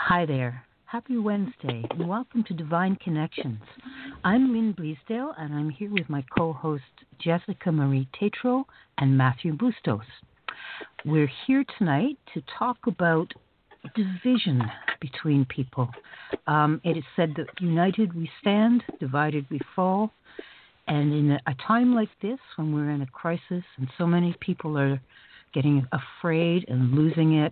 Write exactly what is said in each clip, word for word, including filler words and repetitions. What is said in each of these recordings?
Hi there. Happy Wednesday and welcome to Divine Connections. I'm Lynn Bleasdale and I'm here with my co-hosts Jessica Marie Tetreault and Matthew Bustos. We're here tonight to talk about division between people. Um, it is said that united we stand, divided we fall. And in a, a time like this, when we're in a crisis and so many people are getting afraid and losing it,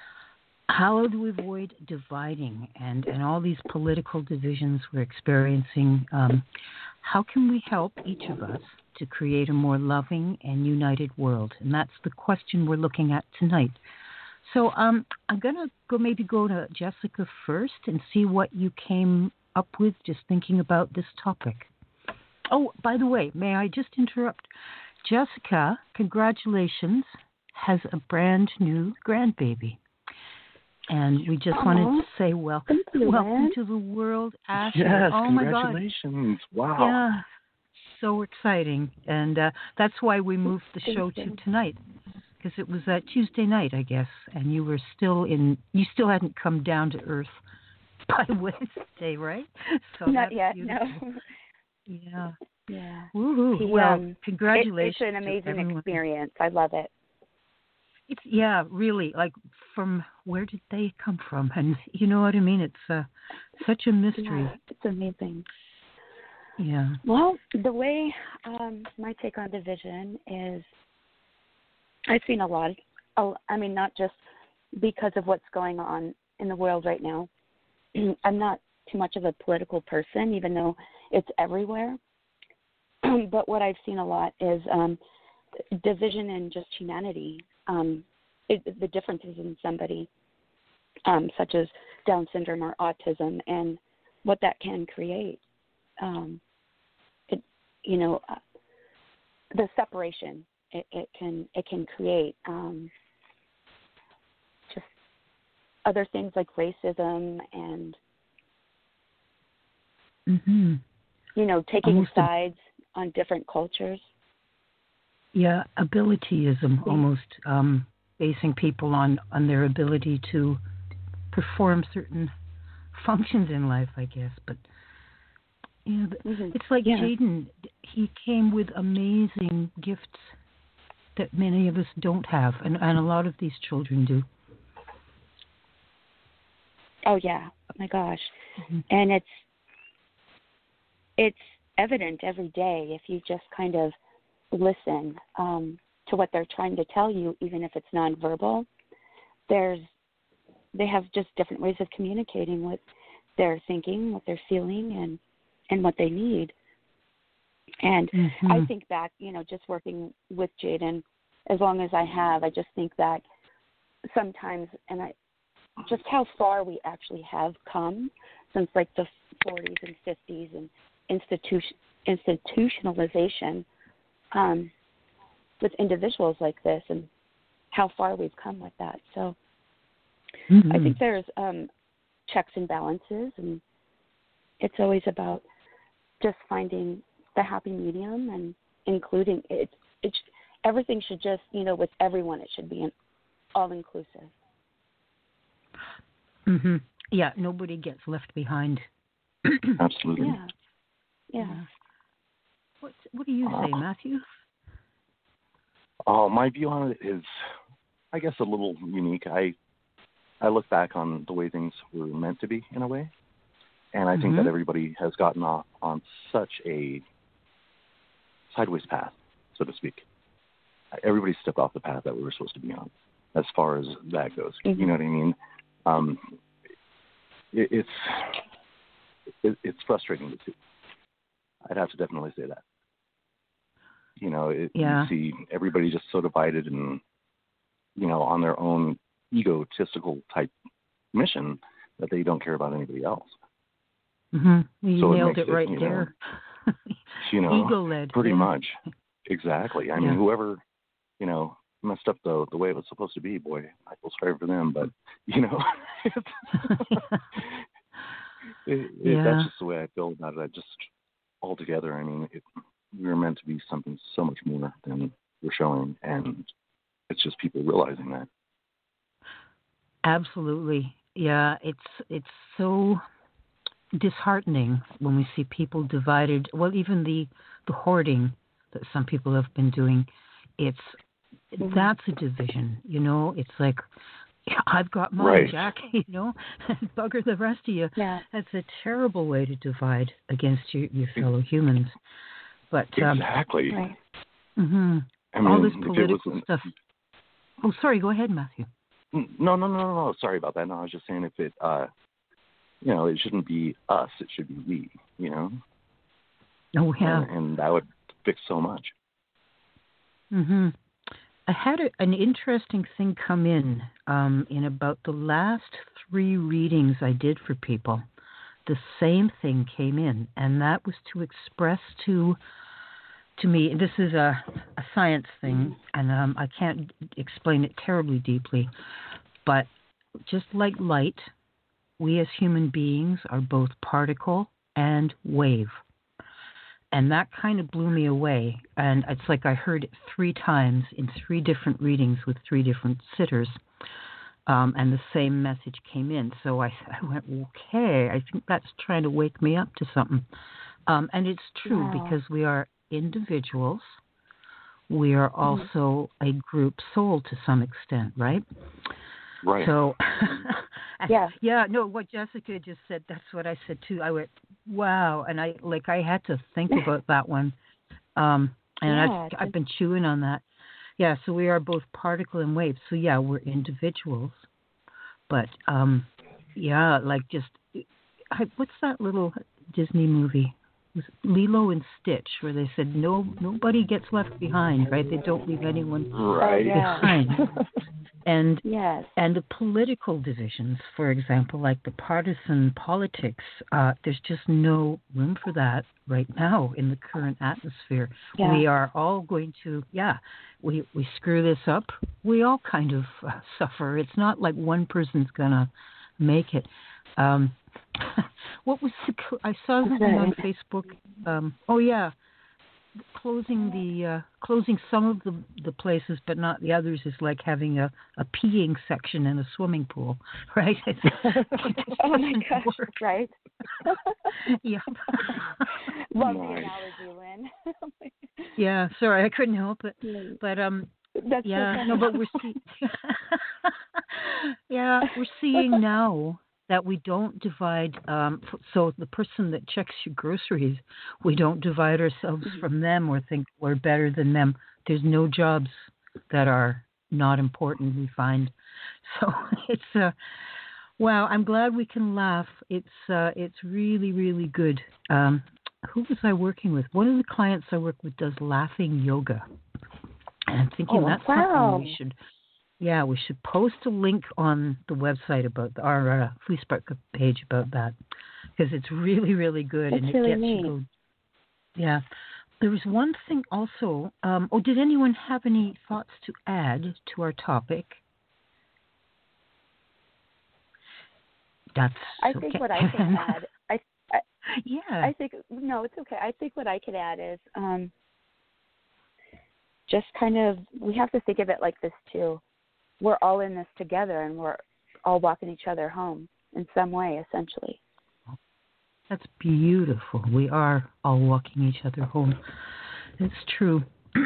how do we avoid dividing and, and all these political divisions we're experiencing? Um, how can we help each of us to create a more loving and united world? And that's the question we're looking at tonight. So um, I'm going to go maybe go to Jessica first and see what you came up with just thinking about this topic. Oh, by the way, may I just interrupt? Jessica, congratulations, has a brand new grandbaby. And we just Aww. wanted to say welcome, you, welcome man. to the world, Ashley. Yes, oh congratulations. My God. Wow. Yeah, so exciting. And uh, that's why we moved the Thank show you. to tonight, because it was uh, Tuesday night, I guess, and you were still in, you still hadn't come down to earth by Wednesday, right? So Not that's yet, beautiful. no. Yeah. Yeah. Woohoo. He, well, um, congratulations. It, it's an amazing everyone. experience. I love it. It's yeah, really. Like, from where did they come from? And you know what I mean? It's uh, such a mystery. Yeah, it's amazing. Yeah. Well, the way um, my take on division is, I've seen a lot. Of, I mean, not just because of what's going on in the world right now. I'm not too much of a political person, even though it's everywhere. But what I've seen a lot is um, division in just humanity. Um, it, the differences in somebody, um, such as Down syndrome or autism, and what that can create. Um, it, you know, uh, the separation it, it can it can create. Um, just other things like racism and, mm-hmm. you know, taking almost sides a, on different cultures. Yeah, abilityism, Yeah. almost um, basing people on, on their ability to perform certain functions in life, I guess. But you know, Mm-hmm. it's like yeah. Jaden. He came with amazing gifts that many of us don't have, and, and a lot of these children do. Oh yeah, oh, my gosh, Mm-hmm. and it's it's evident every day if you just kind of listen um, to what they're trying to tell you, even if it's nonverbal. There's, they have just different ways of communicating what they're thinking, what they're feeling, and, and what they need. And mm-hmm. I think back, you know, just working with Jaden as long as I have, I just think that sometimes, and I, just how far we actually have come since like the forties and fifties and institution, institutionalization Um, with individuals like this, and how far we've come with that. So mm-hmm. I think there's um, checks and balances, and it's always about just finding the happy medium and including it. It's everything should just, you know, with everyone, it should be an all-inclusive. Mm-hmm. Yeah, nobody gets left behind. Absolutely. Yeah. Yeah. yeah. What What do you say, Uh, Matthew? Oh, my view on it is, I guess, a little unique. I I look back on the way things were meant to be in a way, and I mm-hmm. think that everybody has gotten off on such a sideways path, so to speak. Everybody stepped off the path that we were supposed to be on, as far as that goes. Mm-hmm. You know what I mean? Um, it, it's it, it's frustrating to see. I'd have to definitely say that. You know, it, yeah. you see everybody just so divided and, you know, on their own egotistical type mission that they don't care about anybody else. Mm-hmm. You so nailed it, it right it, you there. Know, you know, ego-led. pretty yeah. much. Exactly. I yeah. mean, whoever, you know, messed up the the way it was supposed to be, boy, I feel sorry for them. But, you know, it's, it, it, yeah. that's just the way I feel about it. I just, altogether, I mean, it, we were meant to be something so much more than we're showing, and it's just people realizing that. Absolutely. yeah, it's it's so disheartening when we see people divided. Well, even the the hoarding that some people have been doing, it's mm-hmm. that's a division. You know, it's like, yeah, I've got mine, right. Jack. You know, bugger the rest of you. Yeah. That's a terrible way to divide against your, your fellow humans. But um, exactly. Right. Mm-hmm. I mean, all this political stuff. Oh, sorry. Go ahead, Matthew. No, no, no, no, no. Sorry about that. No, I was just saying if it, uh, you know, it shouldn't be us. It should be we. You know. Oh yeah. And, and that would fix so much. Mhm. I had a, an interesting thing come in um, in about the last three readings I did for people. The same thing came in, and that was to express to to me. This is a, a science thing, and um, I can't explain it terribly deeply, but just like light, we as human beings are both particle and wave. And that kind of blew me away. And it's like I heard it three times in three different readings with three different sitters. Um, and the same message came in. So I, I went, okay, I think that's trying to wake me up to something. Um, and it's true wow. because we are individuals. We are also mm-hmm. a group soul to some extent, right? Right. So, yeah, yeah, no, what Jessica just said, that's what I said too. I went, wow, and I like I had to think about that one, um, and yeah, I've I've been chewing on that. Yeah, so we are both particle and wave. So yeah, we're individuals, but um, yeah, like just I, what's that little Disney movie? It was Lilo and Stitch, where they said no, nobody gets left behind, right? They don't leave anyone right. behind. And yes. and the political divisions, for example, like the partisan politics, uh, there's just no room for that right now in the current atmosphere. Yeah. We are all going to, yeah, we we screw this up. We all kind of uh, suffer. It's not like one person's gonna make it. Um, what was the? I saw something on Facebook. Um, oh yeah. Closing the uh, closing some of the, the places, but not the others, is like having a, a peeing section in a swimming pool, right? It's, it oh my gosh, work. right? Yeah. Love the analogy, Lynn. Yeah, sorry, I couldn't help it, but um, That's yeah, so no, but we're see- yeah, we're seeing now that we don't divide, um, so the person that checks your groceries, we don't divide ourselves from them or think we're better than them. There's no jobs that are not important, we find. So it's, uh, wow, I'm glad we can laugh. It's uh, it's really, really good. Um, who was I working with? One of the clients I work with does laughing yoga. And I'm thinking oh, that's wow. something we should... Yeah, we should post a link on the website about the, our uh, Facebook page about that, because it's really, really good. That's and it really gets neat. to go. Yeah. There was one thing also. Um, oh, did anyone have any thoughts to add to our topic? That's I okay. think what I can add, I, I, yeah. I think, no, it's okay. I think what I could add is um, just kind of, we have to think of it like this too. We're all in this together, and we're all walking each other home in some way, essentially. That's beautiful. We are all walking each other home. It's true.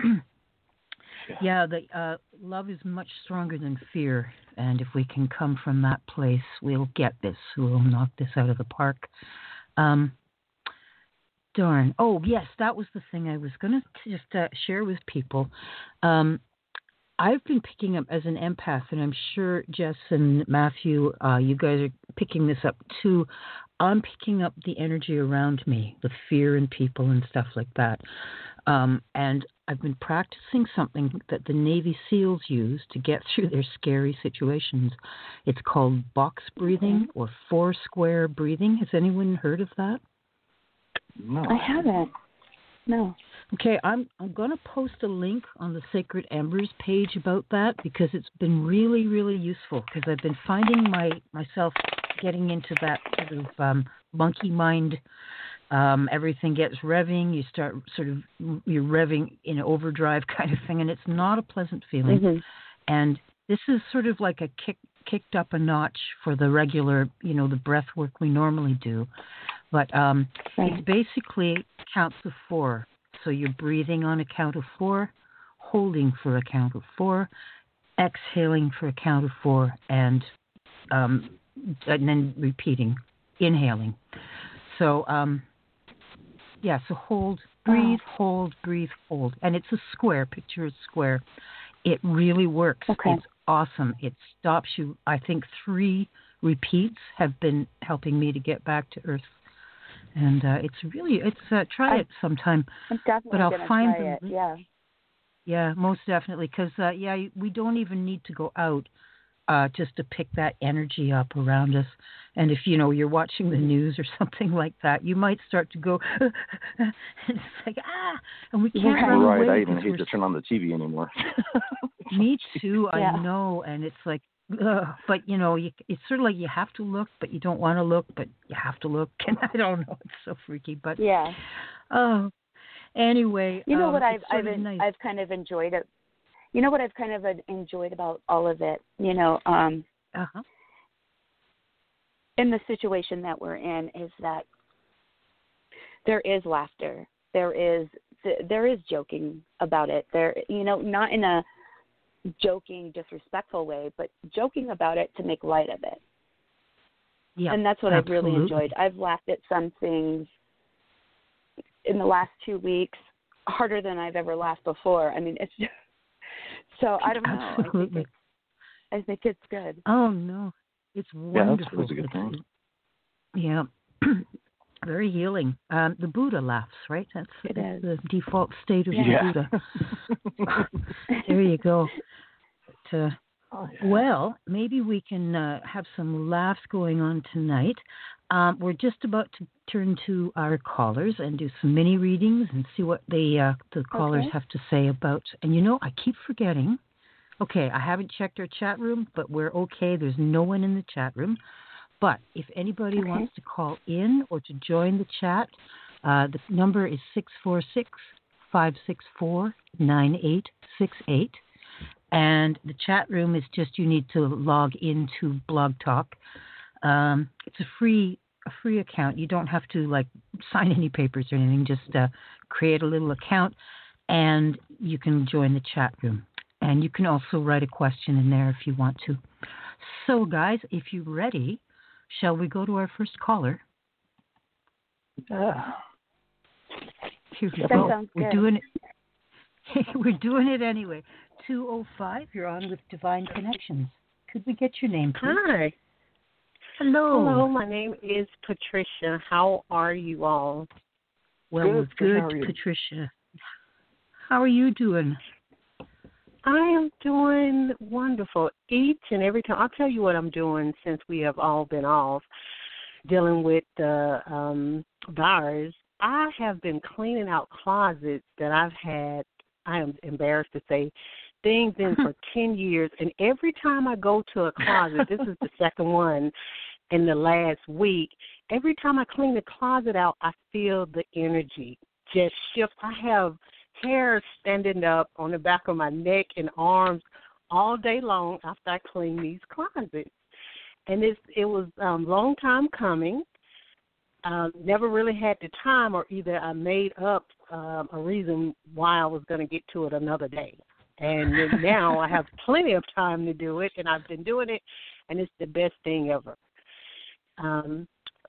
Yeah, the uh, love is much stronger than fear, and if we can come from that place, we'll get this. We'll knock this out of the park. Um, darn. Oh, yes, that was the thing I was going to just uh, share with people. Um, I've been picking up as an empath, and I'm sure Jess and Matthew, uh, you guys are picking this up too. I'm picking up the energy around me, the fear in people and stuff like that. Um, and I've been practicing something that the Navy SEALs use to get through their scary situations. It's called box breathing or four square breathing. Has anyone heard of that? No. I haven't. No. Okay, I'm I'm going to post a link on the Sacred Embers page about that, because it's been really, really useful, because I've been finding my myself getting into that sort of um, monkey mind. Um, everything gets revving. You start sort of, you're revving in overdrive kind of thing, and it's not a pleasant feeling. Mm-hmm. And this is sort of like a kick kicked up a notch for the regular, you know, the breath work we normally do. But um, right. it's basically counts of four. So you're breathing on a count of four, holding for a count of four, exhaling for a count of four, and um, and then repeating, inhaling. So, um, yeah, so hold, breathe, oh. hold, breathe, hold. And it's a square, picture a square. It really works. Okay. It's awesome. It stops you. I think three repeats have been helping me to get back to earth. And uh, it's really, it's uh, try I, it sometime. I'm definitely but I'll gonna find try the, it. Yeah. Yeah, most definitely. Because, uh, yeah, we don't even need to go out uh, just to pick that energy up around us. And if, you know, you're watching the news or something like that, you might start to go, and it's like, ah, and we can't Right. run Right. away. I even hate to turn on the T V anymore. Me too, Yeah. I know. And it's like, ugh. But, you know, you, it's sort of like you have to look, but you don't want to look, but you have to look. And I don't know. It's so freaky. But, Yeah. oh, anyway. You know um, what I've it's sort I've of nice. I've kind of enjoyed it. You know what I've kind of enjoyed about all of it. You know, um, Uh-huh. in the situation that we're in is that there is laughter. There is there is joking about it. There, you know, not in a joking, disrespectful way, but joking about it to make light of it. Yeah, and that's what absolutely. I've really enjoyed. I've laughed at some things in the last two weeks harder than I've ever laughed before. I mean, it's just, so I don't know. Absolutely. I think, it's, I think it's good. Oh no, it's Yeah, wonderful. that's always a good It's- thing. Yeah, very healing. Um, the Buddha laughs, right? That's, It that's is. the default state of Yeah. the Buddha. There you go. But, uh, Oh, yeah. well, maybe we can uh, have some laughs going on tonight. Um, we're just about to turn to our callers and do some mini readings and see what they, uh, the callers Okay. have to say about. And you know, I keep forgetting. Okay, I haven't checked our chat room, but we're okay. There's no one in the chat room. But if anybody Okay. wants to call in or to join the chat, uh, the number is six four six, five six four, nine eight six eight. And the chat room is just you need to log into Blog Talk. Um, it's a free a free account. You don't have to like sign any papers or anything. Just uh, create a little account, and you can join the chat room. And you can also write a question in there if you want to. So, guys, if you're ready, shall we go to our first caller? Yeah. Here we That go. sounds We're good. doing it. We're doing it anyway. two oh five, you're on with Divine Connections. Could we get your name, please? Hi. Hello. Hello, my name is Patricia. How are you all? Well, Good, we're good. good, How are you? Patricia. How are you doing? I am doing wonderful. Each and every time, I'll tell you what I'm doing since we have all been off dealing with the um, virus. I have been cleaning out closets that I've had, I am embarrassed to say, things in for ten years. And every time I go to a closet, this is the second one in the last week, every time I clean the closet out, I feel the energy just shift. I have hair standing up on the back of my neck and arms all day long after I clean these closets. And it's, it was a um, long time coming. Um, never really had the time, or either I made up um, a reason why I was going to get to it another day. And then now I have plenty of time to do it, and I've been doing it, and it's the best thing ever. Um,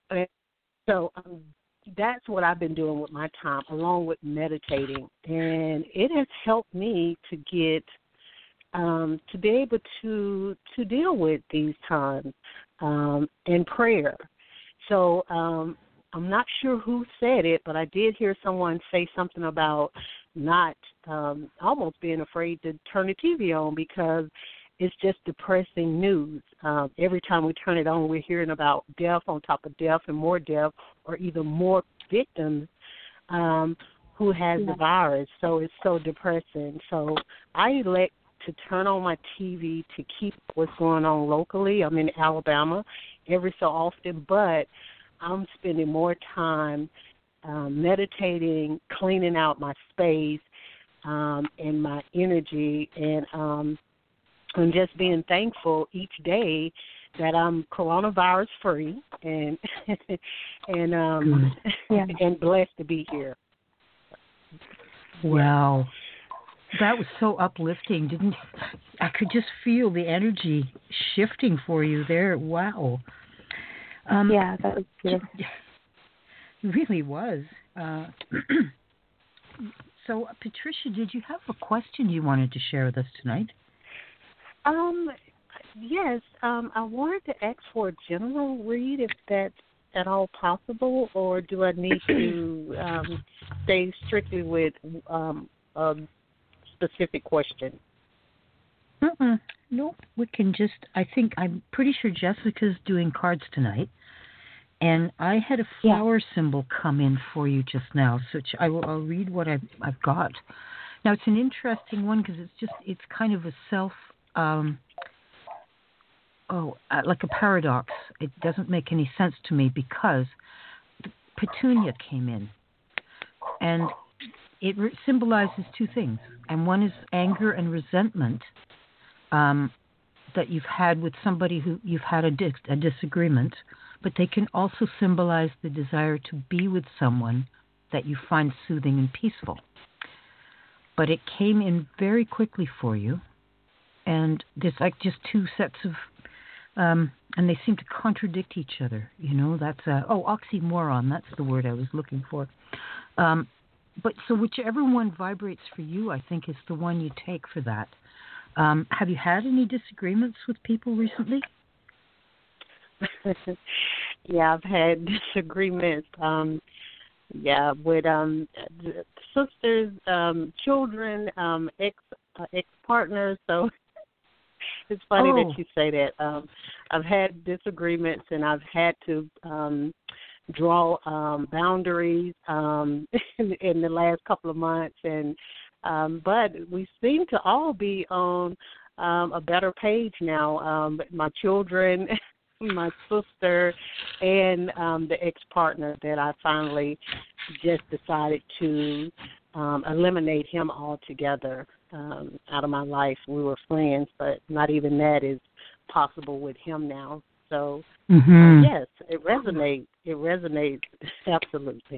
so um, that's what I've been doing with my time, along with meditating. And it has helped me to get, um, to be able to to deal with these times um, in prayer. So um, I'm not sure who said it, but I did hear someone say something about not um, almost being afraid to turn the T V on because it's just depressing news. Um, every time we turn it on, we're hearing about death on top of death and more death, or even more victims um, who has Yeah. the virus. So it's so depressing. So I elect to turn on my T V to keep what's going on locally. I'm in Alabama every so often, but I'm spending more time um, meditating, cleaning out my space um, and my energy, and um, and just being thankful each day that I'm coronavirus free and and um yeah. and blessed to be here. Wow. That was so uplifting, didn't I could just feel the energy shifting for you there. Wow. Um, yeah, that was beautiful. It really was. Uh, so, Patricia, did you have a question you wanted to share with us tonight? Um, yes. Um, I wanted to ask for a general read, if that's at all possible, or do I need to um, stay strictly with um, a specific question? Uh-uh. No, we can just, I think, I'm pretty sure Jessica's doing cards tonight. And I had a flower yeah. symbol come in for you just now, so I will, I'll read what I've, I've got. Now, it's an interesting one because it's just, it's kind of a self, um, oh, uh, like a paradox. It doesn't make any sense to me because Petunia came in. And it re- symbolizes two things. And one is anger and resentment um, that you've had with somebody who you've had a, dis- a disagreement. But they can also symbolize the desire to be with someone that you find soothing and peaceful. But it came in very quickly for you, and there's like just two sets of, um, and they seem to contradict each other. You know, that's a, oh, oxymoron. That's the word I was looking for. Um, but so whichever one vibrates for you, I think, is the one you take for that. Um, have you had any disagreements with people recently? Yeah, I've had disagreements. Um, yeah, with um, sisters, um, children, um, ex uh, ex partners. So it's funny oh. that you say that. Um, I've had disagreements, and I've had to um, draw um, boundaries um, in, in the last couple of months. And um, but we seem to all be on um, a better page now. Um, my children. My sister, and um, the ex-partner that I finally just decided to um, eliminate him altogether um, out of my life. We were friends, but not even that is possible with him now. So, mm-hmm. uh, yes, it resonates. It resonates, absolutely.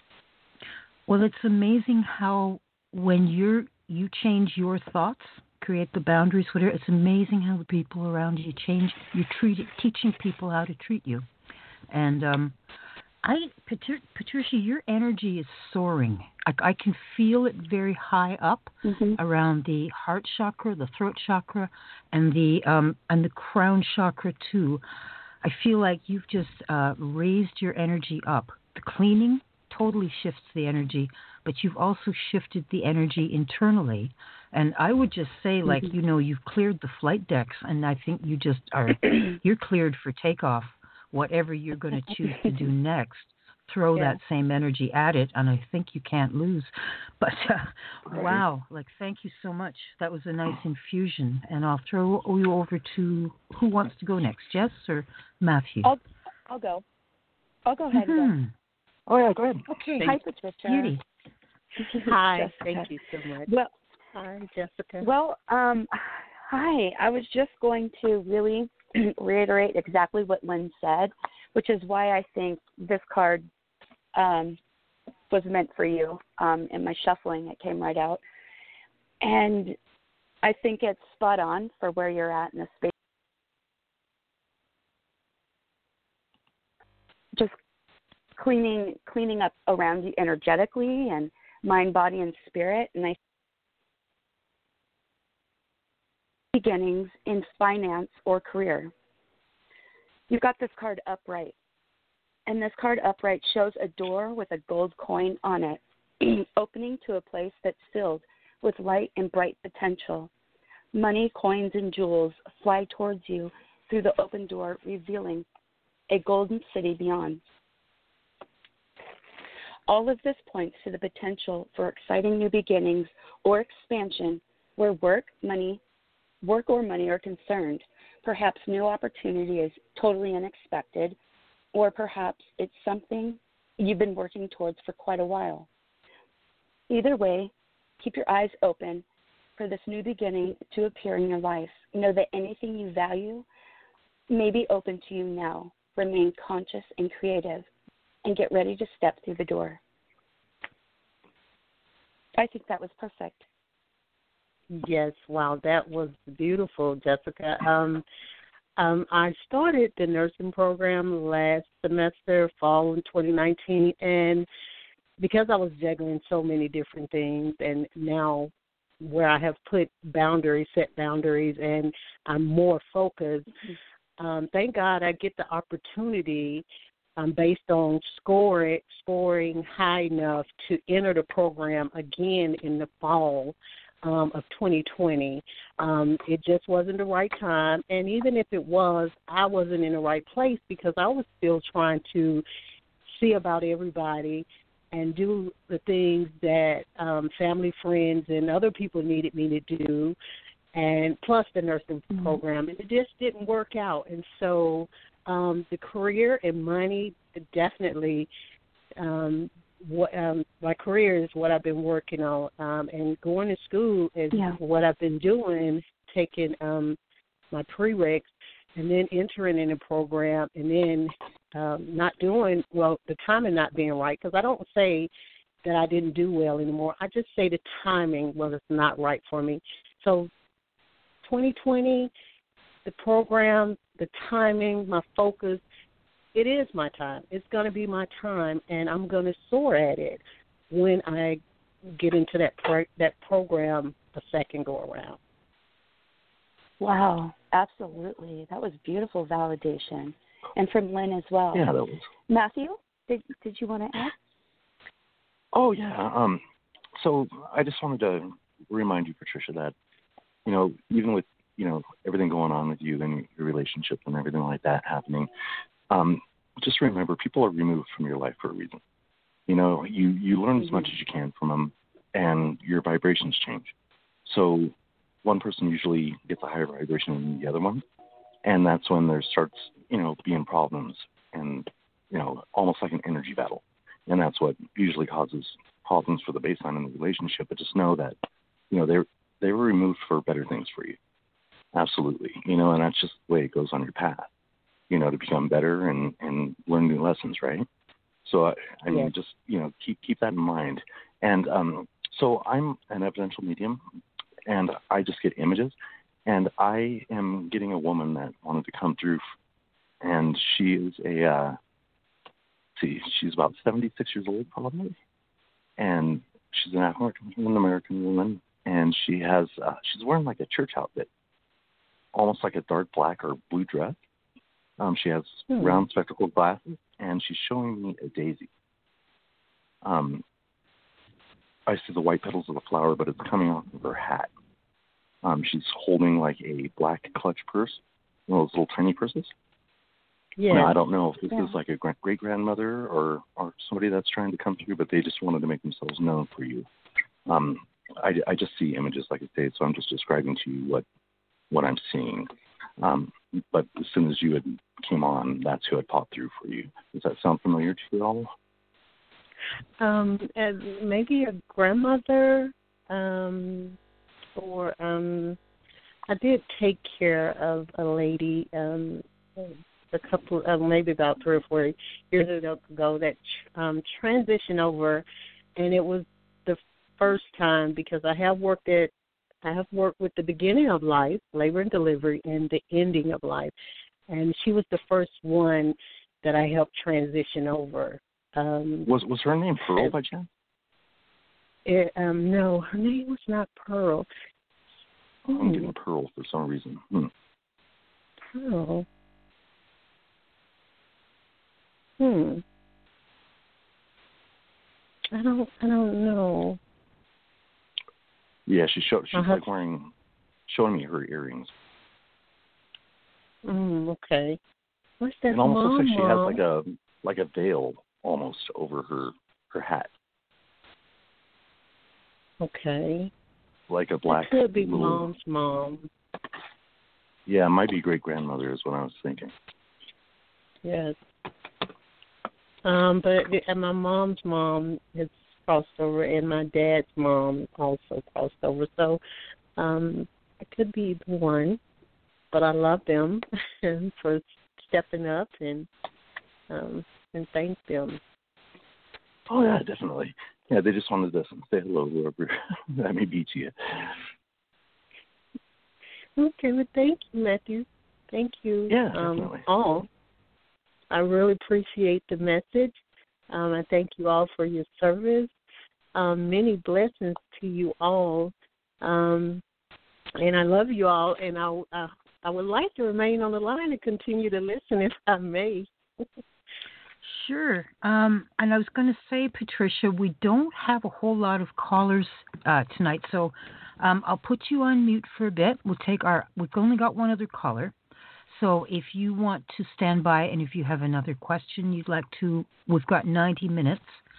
Well, it's amazing how when you're, you change your thoughts, create the boundaries, whatever. It's amazing how the people around you change. You're treating, teaching people how to treat you. And um, I, Patricia, your energy is soaring. I, I can feel it very high up mm-hmm. around the heart chakra, the throat chakra, and the um, and the crown chakra too. I feel like you've just uh, raised your energy up. The cleaning totally shifts the energy, but you've also shifted the energy internally. And I would just say, like, mm-hmm. you know, you've cleared the flight decks, and I think you just are, you're cleared for takeoff. Whatever you're going to choose to do next, throw yeah. that same energy at it, and I think you can't lose. But, uh, wow, like, thank you so much. That was a nice infusion. And I'll throw you over to, who wants to go next, Jess or Matthew? I'll, I'll go. I'll go ahead mm-hmm. and go. Oh, yeah, go ahead. Okay. Hi, Patricia. Beauty. Hi, thank you so much. Well, hi, Jessica. Well, um, hi. I was just going to really reiterate exactly what Lynn said, which is why I think this card um, was meant for you. Um, in my shuffling, it came right out. And I think it's spot on for where you're at in the space. Just cleaning cleaning up around you energetically and mind, body, and spirit. And I beginnings in finance or career. You've got this card upright. And this card upright shows a door with a gold coin on it, opening to a place that's filled with light and bright potential. Money, coins, and jewels fly towards you through the open door, revealing a golden city beyond. All of this points to the potential for exciting new beginnings or expansion where work, money, work or money are concerned. Perhaps new opportunity is totally unexpected, or perhaps it's something you've been working towards for quite a while. Either way, keep your eyes open for this new beginning to appear in your life. Know that anything you value may be open to you now. Remain conscious and creative, and get ready to step through the door. I think that was perfect. Yes, wow, that was beautiful, Jessica. Um, um, I started the nursing program last semester, fall in twenty nineteen, and because I was juggling so many different things, and now where I have put boundaries, set boundaries, and I'm more focused, mm-hmm. um, thank God I get the opportunity um, based on scoring, scoring high enough to enter the program again in the fall um, of twenty twenty. Um, it just wasn't the right time, and even if it was, I wasn't in the right place because I was still trying to see about everybody and do the things that um, family, friends, and other people needed me to do, and plus the nursing mm-hmm. program, and it just didn't work out. And so um, the career and money definitely, um, what um, my career is what I've been working on, um, and going to school is yeah. what I've been doing, taking um, my prereqs, and then entering in the program, and then um, not doing, well, the timing not being right, because I don't say that I didn't do well anymore. I just say the timing was not right for me. So twenty twenty, the program, the timing, my focus, it is my time. It's going to be my time, and I'm going to soar at it when I get into that pro- that program a second go-around. Wow, absolutely. That was beautiful validation. And from Lynn as well. Yeah, that was. Matthew, did did you want to add? Oh, yeah. Um, so I just wanted to remind you, Patricia, that, you know, even with, you know, everything going on with you and your relationship and everything like that happening, um, just remember people are removed from your life for a reason. You know, you, you learn mm-hmm. as much as you can from them, and your vibrations change. So one person usually gets a higher vibration than the other one, and that's when there starts, you know, being problems and, you know, almost like an energy battle. And that's what usually causes problems for the baseline in the relationship. But just know that, you know, they're, they were removed for better things for you. Absolutely. You know, and that's just the way it goes on your path, you know, to become better and, and learn new lessons, right? So, I, I mean, yeah. just, you know, keep keep that in mind. And um, so I'm an evidential medium, and I just get images. And I am getting a woman that wanted to come through, and she is a, uh, see, she's about seventy-six years old probably, and she's an African American woman, and she has, uh, she's wearing like a church outfit, almost like a dark black or blue dress. Um, she has hmm. round spectacled glasses, and she's showing me a daisy. Um, I see the white petals of the flower, but it's coming off of her hat. Um, she's holding like a black clutch purse, one of those little tiny purses. Yeah. Now, I don't know if this yeah. is like a great grandmother or, or somebody that's trying to come through, but they just wanted to make themselves known for you. Um, I, I just see images, like I say, so I'm just describing to you what what I'm seeing. Um, but as soon as you had came on, that's who had popped through for you. Does that sound familiar to you at all? Um, maybe a grandmother. Um, or um, I did take care of a lady um, a couple, uh, maybe about three or four years ago that um, transitioned over, and it was the first time because I have worked at, I have worked with the beginning of life, labor and delivery, and the ending of life, and she was the first one that I helped transition over. Um, was was her name Pearl by chance? It, um, no, her name was not Pearl. I'm getting Pearl for some reason. Hmm. Pearl. Hmm. I don't. I don't know. Yeah, she showed. She's uh-huh. like wearing, showing me her earrings. Mm, okay. What's that? It almost mom, looks like she mom? has like a like a veil almost over her her hat. Okay. Like a black. It could be little, mom's mom. Yeah, it might be great grandmother is what I was thinking. Yes. Um, but and my mom's mom has crossed over, and my dad's mom also crossed over. So Um, it could be either one, but I love them for stepping up and um, and thank them. Oh yeah, definitely. Yeah, they just wanted to say hello, whoever that may be to you. Okay, well, thank you, Matthew. Thank you, Yeah, um, definitely. all. I really appreciate the message. Um, I thank you all for your service. Um, many blessings to you all. Um, and I love you all, and I, I, I would like to remain on the line and continue to listen if I may. Sure. Um, and I was going to say, Patricia, we don't have a whole lot of callers uh, tonight, so um, I'll put you on mute for a bit. We'll take our. We've only got one other caller, so if you want to stand by, and if you have another question you'd like to, we've got ninety minutes,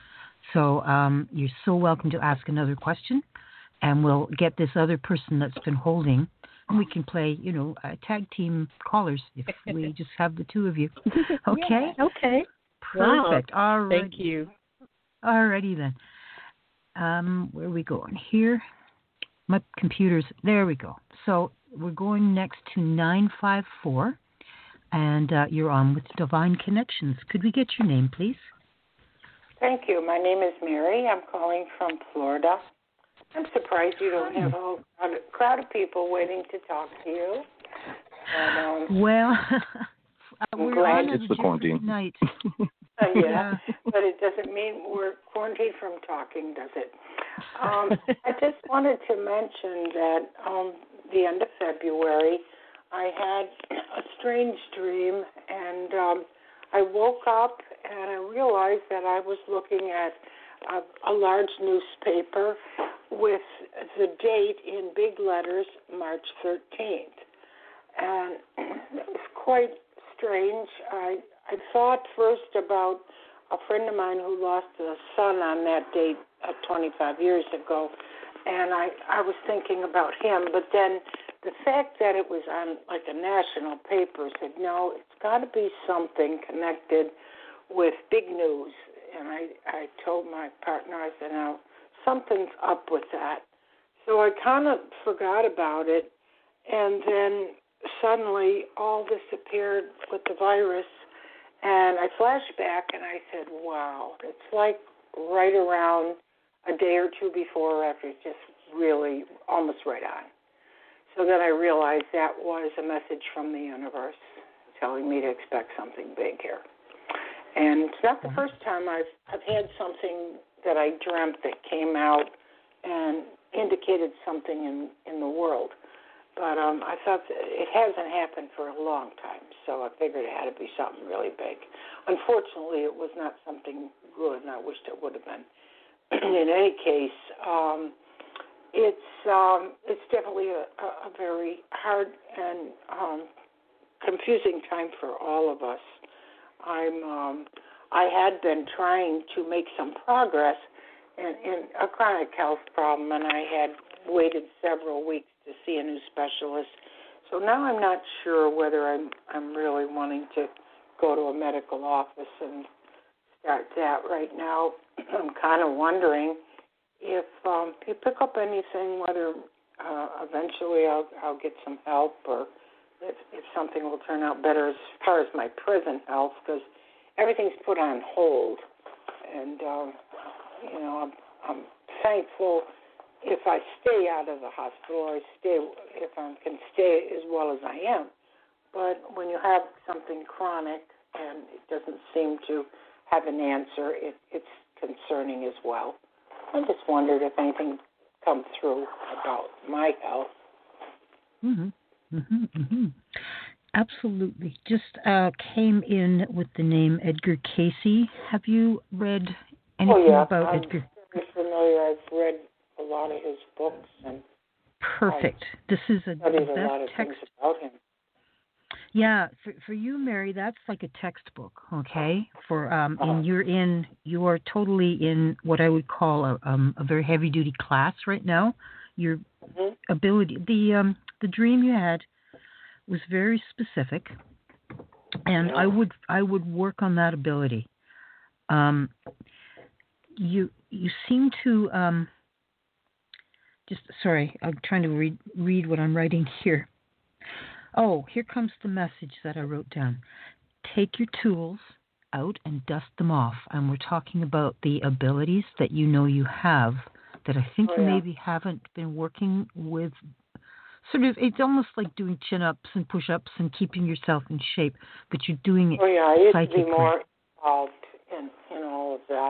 so um, you're so welcome to ask another question, and we'll get this other person that's been holding, and we can play, you know, uh, tag team callers if we just have the two of you. Okay. Yeah, okay. Perfect. Wow. All right. Thank you. All righty then. Um, where are we going here? My computer's, there we go. So we're going next to nine five four, and uh, you're on with Divine Connections. Could we get your name, please? Thank you. My name is Mary. I'm calling from Florida. I'm surprised you don't have a whole crowd of people waiting to talk to you. But, um, well, we're glad on it's a the quarantine night. Uh, yeah, yeah, but it doesn't mean we're quarantined from talking, does it? Um, I just wanted to mention that um, the end of February, I had a strange dream, and um, I woke up and I realized that I was looking at a, a large newspaper with the date in big letters, March thirteenth, and it was quite strange. I I thought first about a friend of mine who lost a son on that date uh, twenty-five years ago, and I, I was thinking about him. But then the fact that it was on like a national paper said, no, it's got to be something connected with big news. And I, I told my partner, I said, now, something's up with that. So I kind of forgot about it, and then suddenly all this appeared with the virus. And I flashed back and I said, wow, it's like right around a day or two before or after, just really almost right on. So then I realized that was a message from the universe telling me to expect something big here. And it's not the first time I've, I've had something that I dreamt that came out and indicated something in, in the world. But um, I thought that it hasn't happened for a long time, so I figured it had to be something really big. Unfortunately, it was not something good, and I wished it would have been. In any case, um, it's um, it's definitely a, a very hard and um, confusing time for all of us. I'm um, I had been trying to make some progress in, in a chronic health problem, and I had waited several weeks to see a new specialist. So now I'm not sure whether I'm I'm really wanting to go to a medical office and start that right now. I'm kind of wondering if um, you pick up anything, whether uh, eventually I'll I'll get some help, or if, if something will turn out better as far as my present health, because everything's put on hold. And um, you know, I'm, I'm thankful if I stay out of the hospital, or stay if I can stay as well as I am. But when you have something chronic and it doesn't seem to have an answer, it, it's concerning as well. I just wondered if anything come through about my health. Mm-hmm. Mm-hmm. Mm-hmm. Absolutely. Just uh, came in with the name Edgar Cayce. Have you read anything oh, yeah. about I'm Edgar? very familiar. I've read a lot of his books and Perfect. This is a studied the a lot best of text. things about him. Yeah, for for you, Mary, that's like a textbook. Okay, for um, Uh-huh. and you're in, you are totally in what I would call a um a very heavy duty class right now. Your Mm-hmm. ability, the um the dream you had was very specific, and Yeah. I would I would work on that ability. Um, you you seem to um just sorry, I'm trying to read read what I'm writing here. Oh, here comes the message that I wrote down. Take your tools out and dust them off. And we're talking about the abilities that you know you have that I think oh, you yeah. maybe haven't been working with. Sort of, it's almost like doing chin-ups and push-ups and keeping yourself in shape, but you're doing it Oh, yeah, I used psychically. to be more involved in, in all of that.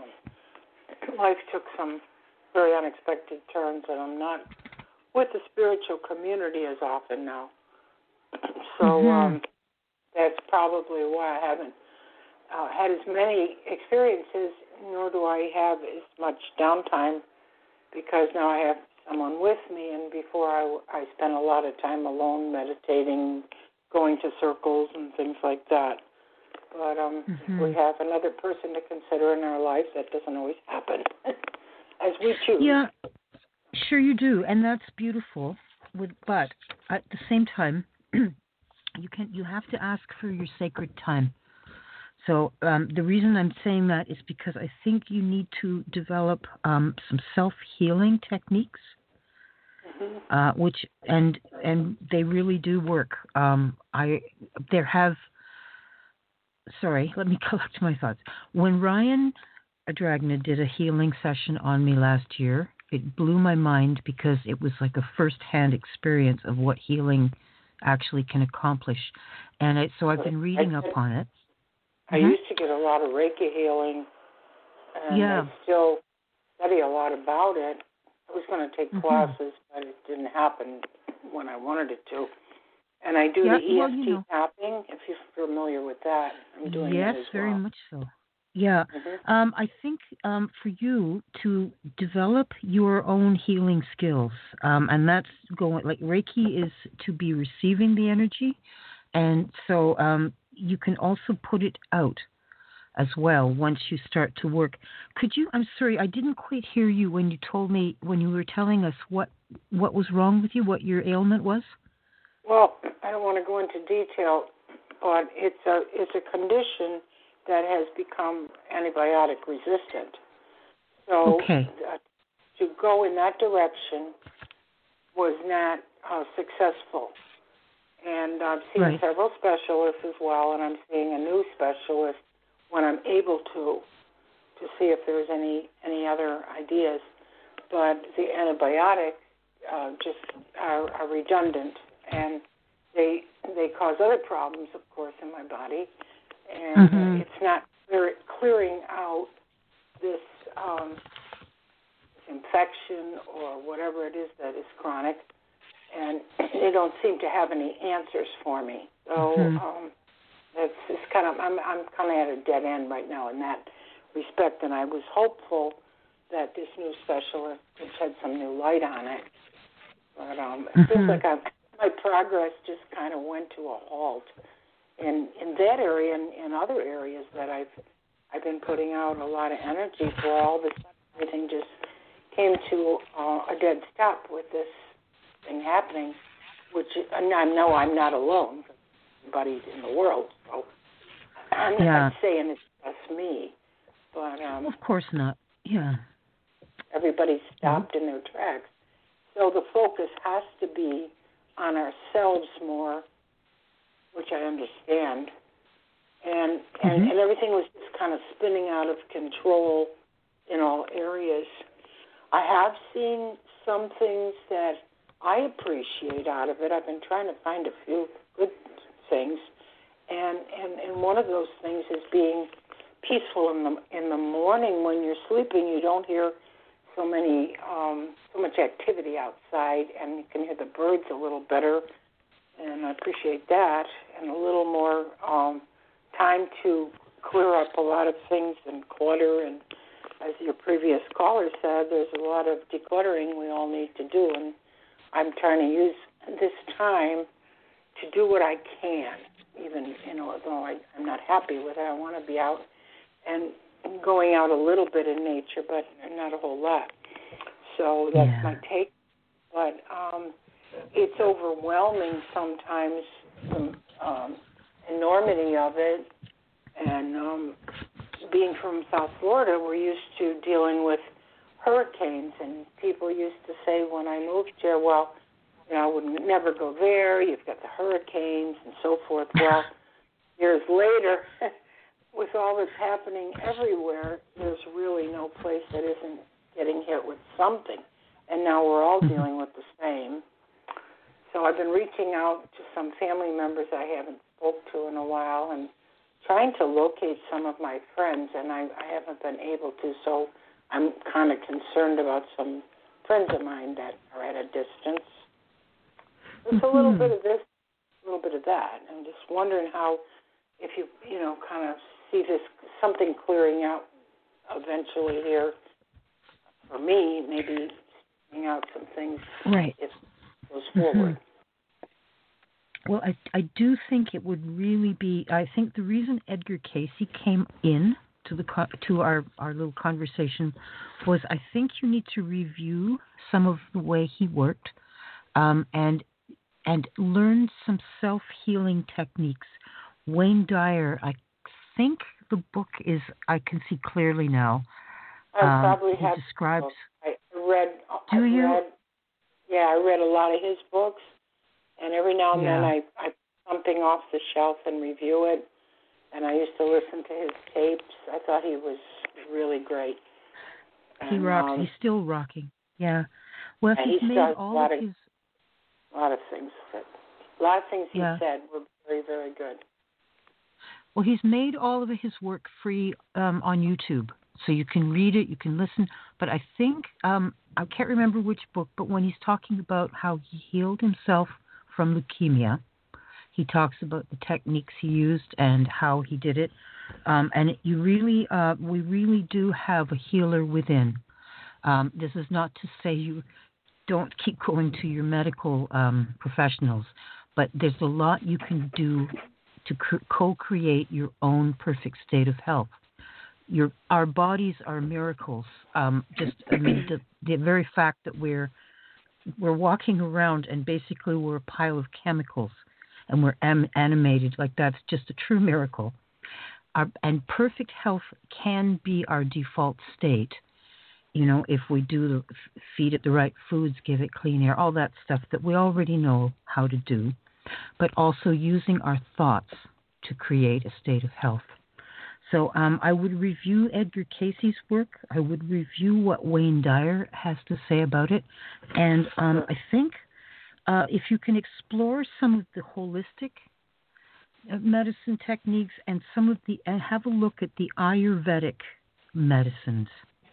Um, life took some very unexpected turns, and I'm not with the spiritual community as often now. So mm-hmm. um, that's probably why I haven't uh, had as many experiences, nor do I have as much downtime, because now I have someone with me, and before I, I spent a lot of time alone meditating, going to circles and things like that. But um, mm-hmm. we have another person to consider in our life. That doesn't always happen as we choose. Yeah, sure you do, and that's beautiful. With, but at the same time, you can you have to ask for your sacred time. So um, the reason I'm saying that is because I think you need to develop um, some self-healing techniques, mm-hmm. uh, which and and they really do work. Um, I there have. Sorry, let me collect my thoughts. When Ryan Dragna did a healing session on me last year, it blew my mind because it was like a first-hand experience of what healing actually can accomplish. And I, so I've been reading I, up on it. I mm-hmm. used to get a lot of Reiki healing, and yeah. I still study a lot about it. I was going to take mm-hmm. classes, but it didn't happen when I wanted it to. And I do yeah, the E F T well, you know. tapping, if you're familiar with that. I'm doing yes, that as very well. much so. Yeah. Mm-hmm. Um, I think um, for you to develop your own healing skills, um, and that's going, like Reiki is to be receiving the energy, and so um, you can also put it out as well once you start to work. Could you, I'm sorry, I didn't quite hear you when you told me, when you were telling us what, what was wrong with you, what your ailment was? Well, I don't want to go into detail, but it's a it's a condition that has become antibiotic resistant. So okay. uh, to go in that direction was not uh, successful. And I've seen right. several specialists as well, and I'm seeing a new specialist when I'm able to, to see if there's any, any other ideas. But the antibiotics uh, just are, are redundant, and they they cause other problems, of course, in my body. And mm-hmm. uh, it's not clear, clearing out this, um, this infection or whatever it is that is chronic, and they don't seem to have any answers for me. So mm-hmm. um, it's, it's kind of I'm I'm kind of at a dead end right now in that respect, and I was hopeful that this new specialist could shed some new light on it. But um, it mm-hmm. seems like I'm, my progress just kind of went to a halt. In in that area and in other areas that I've I've been putting out a lot of energy for, all this everything just came to uh, a dead stop with this thing happening, which and I know I'm not alone. Everybody in the world, so I'm yeah. not saying it's just me, but um, of course not. Yeah, everybody stopped mm-hmm. in their tracks. So the focus has to be on ourselves more, which I understand, and and, mm-hmm. and everything was just kind of spinning out of control in all areas. I have seen some things that I appreciate out of it. I've been trying to find a few good things, and and, and one of those things is being peaceful in the in the morning when you're sleeping. You don't hear so many um, so much activity outside, and you can hear the birds a little better. And I appreciate that, and a little more um, time to clear up a lot of things and clutter. And as your previous caller said, there's a lot of decluttering we all need to do, and I'm trying to use this time to do what I can, even you know, although I, I'm not happy with it. I want to be out and going out a little bit in nature, but not a whole lot. So that's yeah. my take. But um, it's overwhelming sometimes, the um, enormity of it. And um, being from South Florida, we're used to dealing with hurricanes, and people used to say when I moved here, well, you know, I would never go there. You've got the hurricanes and so forth. Well, years later, with all that's happening everywhere, there's really no place that isn't getting hit with something. And now we're all dealing with the same. So I've been reaching out to some family members I haven't spoke to in a while and trying to locate some of my friends, and I, I haven't been able to. So I'm kind of concerned about some friends of mine that are at a distance. It's a little bit of this, a little bit of that. I'm just wondering how, if you, you know, kind of see this, something clearing out eventually here for me, maybe seeing out some things right. if it goes forward. Mm-hmm. Well, I, I do think it would really be, I think the reason Edgar Cayce came in to the to our, our little conversation was I think you need to review some of the way he worked um, and and learn some self-healing techniques. Wayne Dyer, I think the book is, I can see clearly now. I um, probably he have. describes. I read. Do I you? Read, yeah, I read a lot of his books, and every now and yeah. then I I put something off the shelf and review it. And I used to listen to his tapes. I thought he was really great. And, he rocks. Um, he's still rocking. Yeah. Well, if yeah, he's he made does all a lot of of, his. a lot of things. That, a lot of things he yeah. said were very, very good. Well, he's made all of his work free um, on YouTube, so you can read it, you can listen. But I think um, I can't remember which book, but when he's talking about how he healed himself from leukemia, he talks about the techniques he used and how he did it. Um, and you really, uh, we really do have a healer within. Um, this is not to say you don't keep going to your medical um, professionals, but there's a lot you can do to cr- co-create your own perfect state of health. Your, our bodies are miracles. Um, just, I mean, the, the very fact that we're we're walking around and basically we're a pile of chemicals, and we're am- animated like that's just a true miracle. Our, and perfect health can be our default state. You know, if we do the, feed it the right foods, give it clean air, all that stuff that we already know how to do, but also using our thoughts to create a state of health. So um, I would review Edgar Cayce's work. I would review what Wayne Dyer has to say about it. And um, I think uh, if you can explore some of the holistic medicine techniques and some of the, and have a look at the Ayurvedic medicines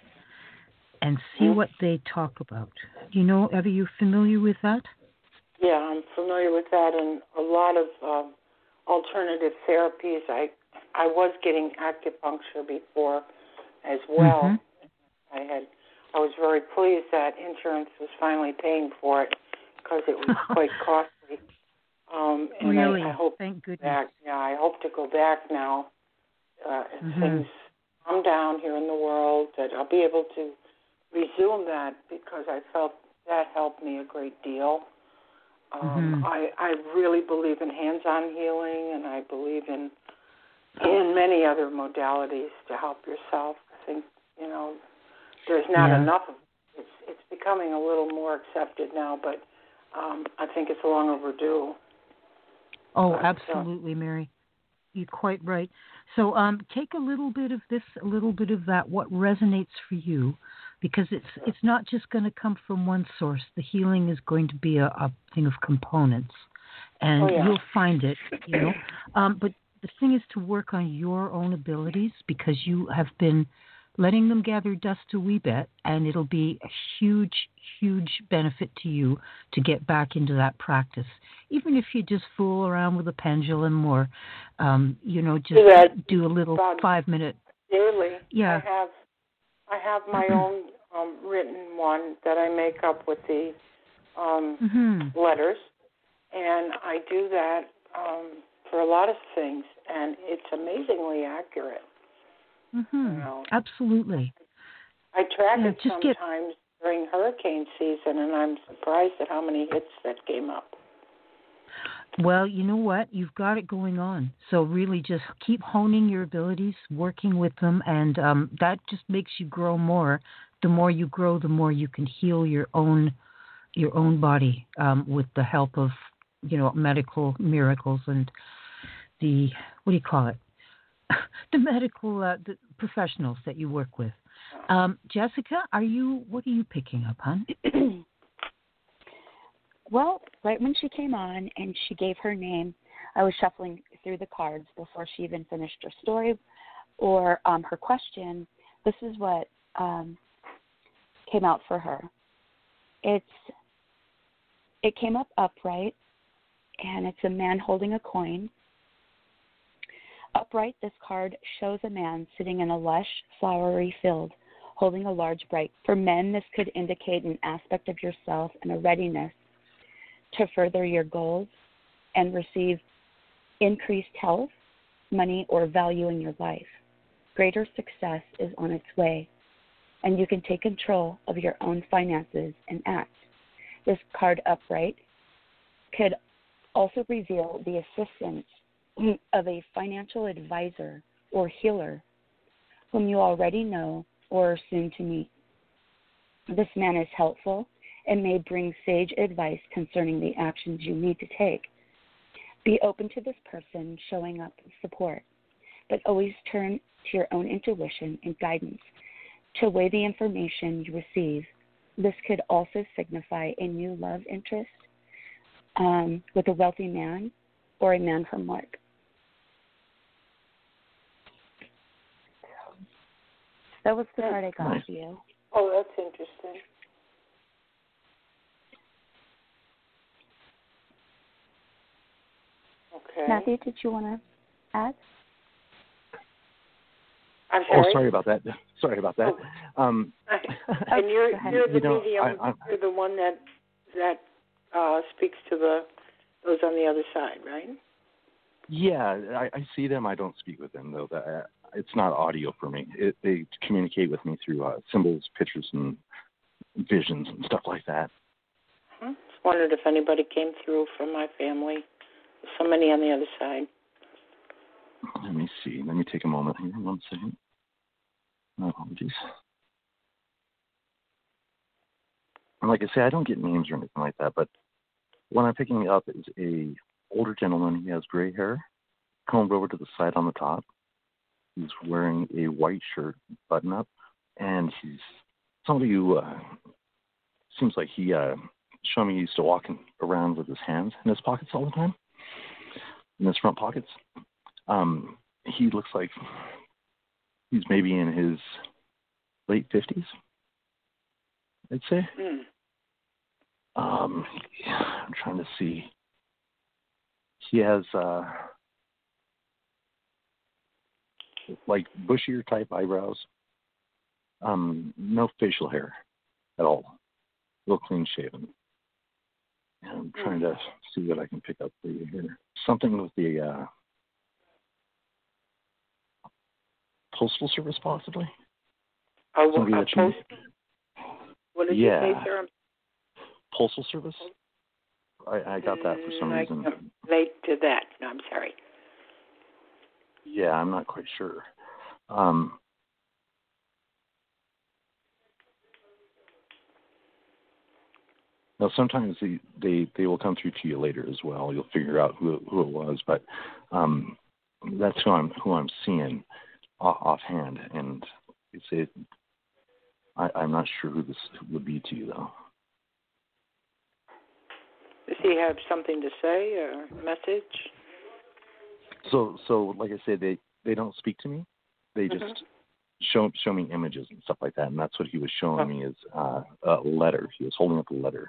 and see what they talk about. Do you know, are you familiar with that? Yeah, I'm familiar with that, and a lot of um, alternative therapies. I I was getting acupuncture before as well. Mm-hmm. I had I was very pleased that insurance was finally paying for it because it was quite costly. Um, and really? I, I hope Thank goodness. Back, yeah, I hope to go back now. Uh, if mm-hmm. things calm down here in the world, that I'll be able to resume that because I felt that helped me a great deal. Um, mm-hmm. I, I really believe in hands-on healing, and I believe in in many other modalities to help yourself. I think, you know, there's not yeah. enough of it. It's, it's becoming a little more accepted now, but um, I think it's long overdue. Oh, but, absolutely, uh, Mary. You're quite right. So um, take a little bit of this, a little bit of that, what resonates for you, because it's it's not just going to come from one source. The healing is going to be a, a thing of components, and oh, yeah. you'll find it, you know. Um, but the thing is to work on your own abilities because you have been letting them gather dust a wee bit, and it'll be a huge, huge benefit to you to get back into that practice. Even if you just fool around with a pendulum or, um, you know, just do, do a little five-minute. Daily. Yeah. I have, I have my own um, written one that I make up with the um, mm-hmm. letters, and I do that um, for a lot of things, and it's amazingly accurate. Mm-hmm. You know, absolutely. I track yeah, it just sometimes get... during hurricane season, and I'm surprised at how many hits that came up. Well, you know what? You've got it going on. So really just keep honing your abilities, working with them, and um, that just makes you grow more the more you grow, the more you can heal your own your own body um, with the help of, you know, medical miracles and the, what do you call it? the medical uh, the professionals that you work with. Um, Jessica, are you, what are you picking up, hon? Well, right when she came on and she gave her name, I was shuffling through the cards before she even finished her story or um, her question. This is what um, came out for her. It's It came up upright, and it's a man holding a coin. Upright, this card shows a man sitting in a lush, flowery field, holding a large bright. For men, this could indicate an aspect of yourself and a readiness to further your goals and receive increased health, money, or value in your life. Greater success is on its way, and you can take control of your own finances and act. This card upright could also reveal the assistance of a financial advisor or healer whom you already know or are soon to meet. This man is helpful and may bring sage advice concerning the actions you need to take. Be open to this person showing up with support, but always turn to your own intuition and guidance to weigh the information you receive. This could also signify a new love interest um, with a wealthy man or a man from work. That was the card I got Nice. for you. Oh, that's interesting. Okay. Matthew, did you want to add? I'm Oh, sorry. sorry about that. Sorry about that. Um, And you're Go ahead. you're the You know, medium. I- I- You're the one that that uh, speaks to the those on the other side, right? yeah, I, I see them. I don't speak with them though. That it's not audio for me. It, they communicate with me through uh, symbols, pictures, and visions and stuff like that. Hmm? Just wondered if anybody came through from my family. There's so many on the other side. Let me see. Let me take a moment here. One second. My apologies. And like I say, I don't get names or anything like that, but what I'm picking up is a older gentleman. He has gray hair, combed over to the side on the top. He's wearing a white shirt, button up, and he's somebody who uh, seems like he uh, showed me he used to walk in, around with his hands in his pockets all the time, in his front pockets. Um, he looks like he's maybe in his late fifties, I'd say. Hmm. Um, I'm trying to see. He has uh, like bushier type eyebrows. Um, no facial hair at all. Real clean shaven. And I'm trying to see what I can pick up for you here. Something with the uh, Postal Service, possibly. A, Somebody a that you- post. What did Yeah. you say, sir? Postal Service. I, I got that for some Mm, reason. I can relate to that. No, I'm sorry. Yeah, I'm not quite sure. Um, now, sometimes they, they, they will come through to you later as well. You'll figure out who who it was, but um, that's who I'm who I'm seeing off, offhand, and it's it. I, I'm not sure who this would be to you though. Does he have something to say or a message? So so like I said, they they don't speak to me. They just Mhm. show show me images and stuff like that, and that's what he was showing Oh. me is uh, a letter. He was holding up a letter.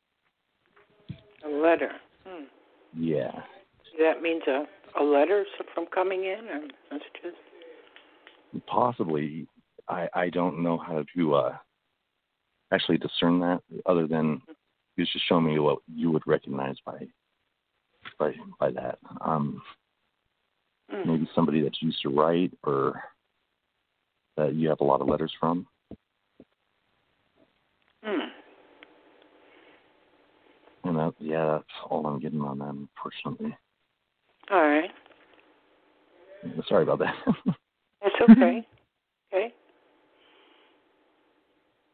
A letter. Hmm. Yeah. That means a, a letter from coming in or messages? Possibly. I, I don't know how to uh, actually discern that, other than he was just showing me what you would recognize by by by that. Um, Mm. maybe somebody that's used to write, or that you have a lot of letters from. Mm. And that, yeah, that's all I'm getting on that, unfortunately. All right. Sorry about that. That's okay. Okay.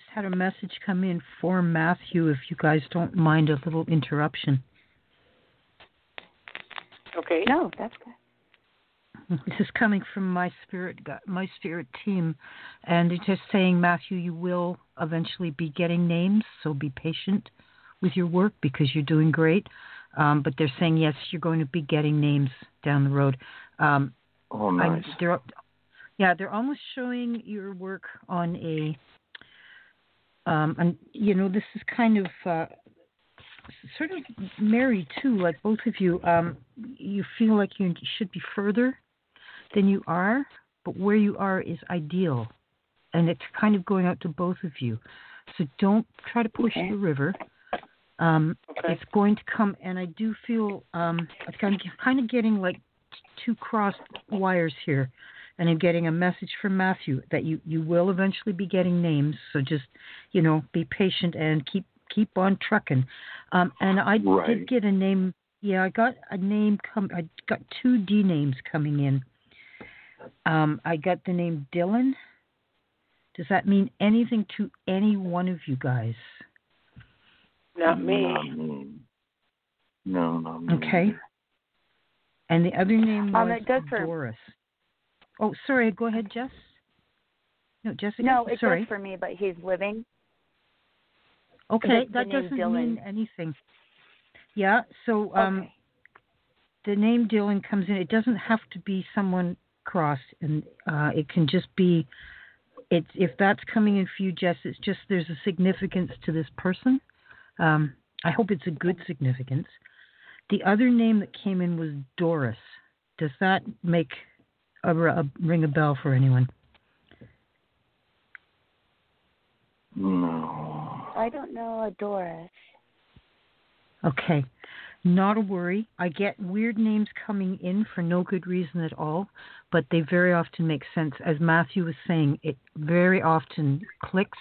had a message come in for Matthew, if you guys don't mind a little interruption. Okay. No, that's good. This is coming from my spirit, my spirit team, and it's just saying, Matthew, you will eventually be getting names, so be patient with your work because you're doing great. Um, but they're saying, yes, you're going to be getting names down the road. Um, oh, nice. I, they're, yeah, they're almost showing your work on a, um, and you know, this is kind of uh, sort of married too, like both of you. Um, you feel like you should be further than you are, but where you are is ideal, and it's kind of going out to both of you. So don't try to push okay. the river. Um, okay. It's going to come, and I do feel um, I'm kind of getting like two crossed wires here, and I'm getting a message from Matthew that you, you will eventually be getting names. So just, you know, be patient and keep keep on trucking. Um, and I right. did get a name. Yeah, I got a name. Come, I got two D names coming in. Um, I got the name Dylan. Does that mean anything to any one of you guys? Not me. Not me. No, not me. Okay. And the other name was um, it does for... Doris. Oh, sorry. Go ahead, Jess. No, Jessica. No, it sorry. does for me, but he's living. Okay, the, that the doesn't Dylan. mean anything. Yeah. So um, okay. the name Dylan comes in. It doesn't have to be someone crossed, and uh, it can just be. It's if that's coming in for you, Jess. It's just there's a significance to this person. Um, I hope it's a good significance. The other name that came in was Doris. Does that make a, a ring a bell for anyone? No. I don't know a Doris. Okay. Not a worry. I get weird names coming in for no good reason at all, but they very often make sense. As Matthew was saying, it very often clicks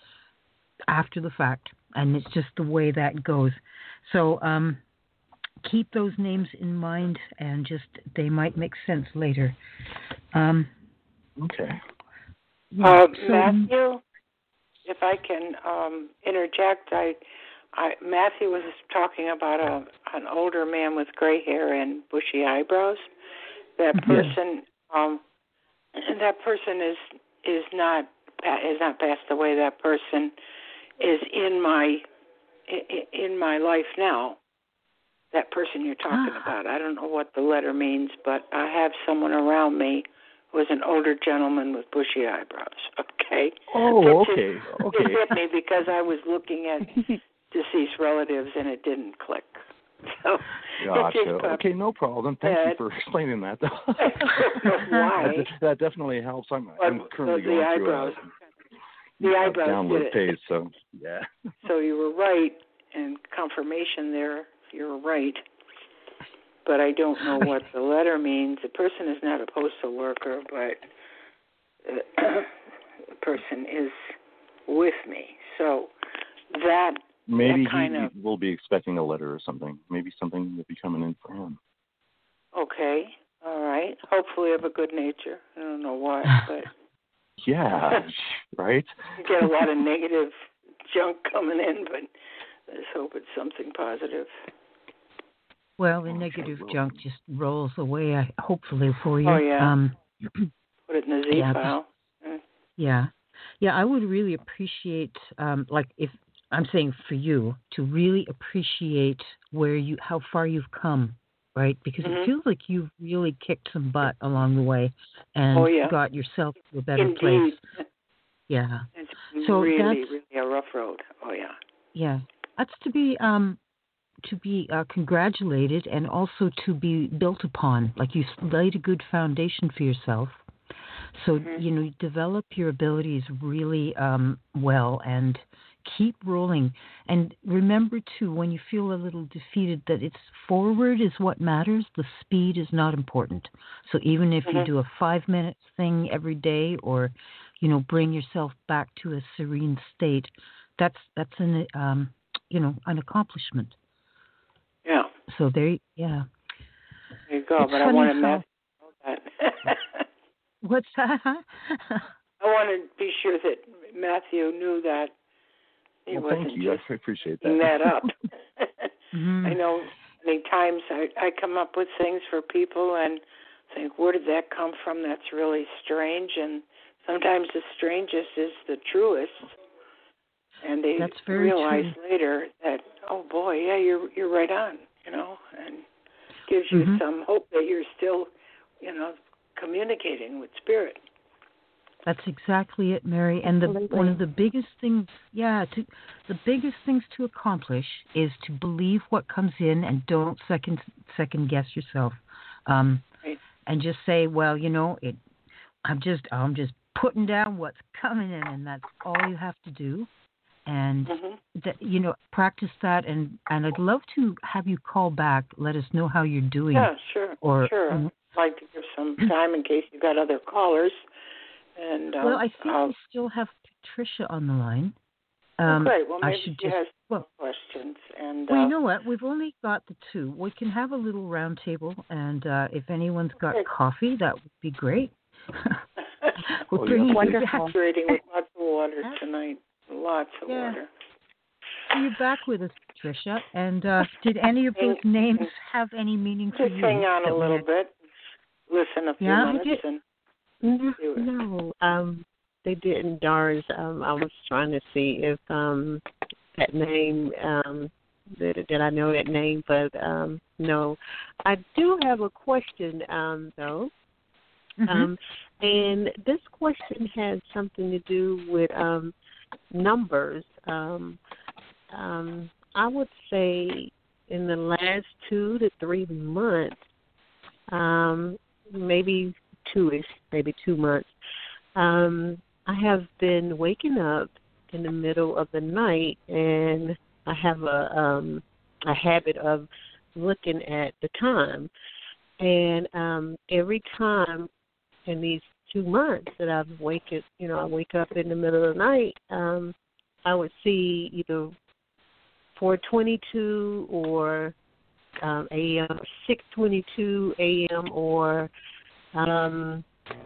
after the fact, and it's just the way that goes. So um, keep those names in mind, and just they might make sense later. Um, okay. Yeah, uh, so, Matthew, if I can um, interject, I, I Matthew was talking about a an older man with gray hair and bushy eyebrows. That person, um, that person is is not is not passed away. That person is in my in my life now. That person you're talking ah. about. I don't know what the letter means, but I have someone around me who is an older gentleman with bushy eyebrows. Okay. Oh, it okay. Just, okay. It hit me because I was looking at deceased relatives and it didn't click. So gotcha. Just, uh, okay, no problem. Thank uh, you for explaining that. Why? that, that definitely helps. I'm, I'm currently the, going the through eyebrows. a, the a eyebrows download phase, so yeah. So you were right, and confirmation there. You're right, but I don't know what the letter means. The person is not a postal worker, but the person is with me. So that maybe that kind he of, will be expecting a letter or something. Maybe something will be coming in for him. Okay, all right. Hopefully, of a good nature. I don't know what, but yeah, right. You get a lot of negative junk coming in, but let's hope it's something positive. Well, the negative junk just rolls away, uh, hopefully, for you. Oh, yeah. Um, Put it in the Z yeah, file. Yeah. Yeah, I would really appreciate, um, like, if I'm saying for you, to really appreciate where you, how far you've come, right? Because mm-hmm. it feels like you've really kicked some butt along the way and oh, yeah. got yourself to a better Indeed. place. Yeah. It's so really, that's, really a rough road. Oh, yeah. Yeah. That's to be, um, to be uh, congratulated and also to be built upon. Like you laid a good foundation for yourself. So, mm-hmm. you know, you develop your abilities really um, well and keep rolling. And remember, too, when you feel a little defeated, that it's forward is what matters. The speed is not important. So even if mm-hmm. you do a five-minute thing every day or, you know, bring yourself back to a serene state, that's that's an, um, you know, an accomplishment. Yeah. So there, yeah. There you go. It's but I want to how... know that. What's that? I want to be sure that Matthew knew that He well, wasn't thank you. just I appreciate making that. that up. mm-hmm. I know many times I, I come up with things for people and think, where did that come from? That's really strange. And sometimes the strangest is the truest. And they That's very realize true. later that, oh boy, yeah, you're you're right on, you know, and gives you mm-hmm. some hope that you're still, you know, communicating with spirit. That's exactly it, Mary. And the, one of the biggest things, yeah, to, the biggest things to accomplish is to believe what comes in and don't second second guess yourself, um, right. and just say, well, you know, it. I'm just I'm just putting down what's coming in, and that's all you have to do. And mm-hmm. that, you know, practice that. And, and I'd love to have you call back. Let us know how you're doing. Yeah, sure, or, sure. You know, I'd like to give some time in case you got other callers. And um, well, I think I'll... we still have Patricia on the line. oh, Um, great. Well, maybe I should she just, has well, questions. And well, uh, you know what? We've only got the two. We can have a little round table, and uh, if anyone's got okay. coffee, that would be great. We're oh, bringing yeah. Wonderful. Hydrating with lots of water tonight. Lots of yeah. water. So you're back with us, Patricia. And uh, did any of those names have any meaning for Just you? hang on a little had... bit. Listen a few yeah? minutes and No, do it. no, um, they didn't. Doris, um, I was trying to see if um, that name, um, did, did I know that name, but um, no. I do have a question, um, though. Mm-hmm. Um, and this question has something to do with um, numbers. Um, um, I would say in the last two to three months, um, maybe two-ish, maybe two months, um, I have been waking up in the middle of the night, and I have a um, a habit of looking at the time. And um, every time in these two months that I've waken, you know, I wake up in the middle of the night, um, I would see either four twenty-two or um, A M, six twenty-two A M, or um,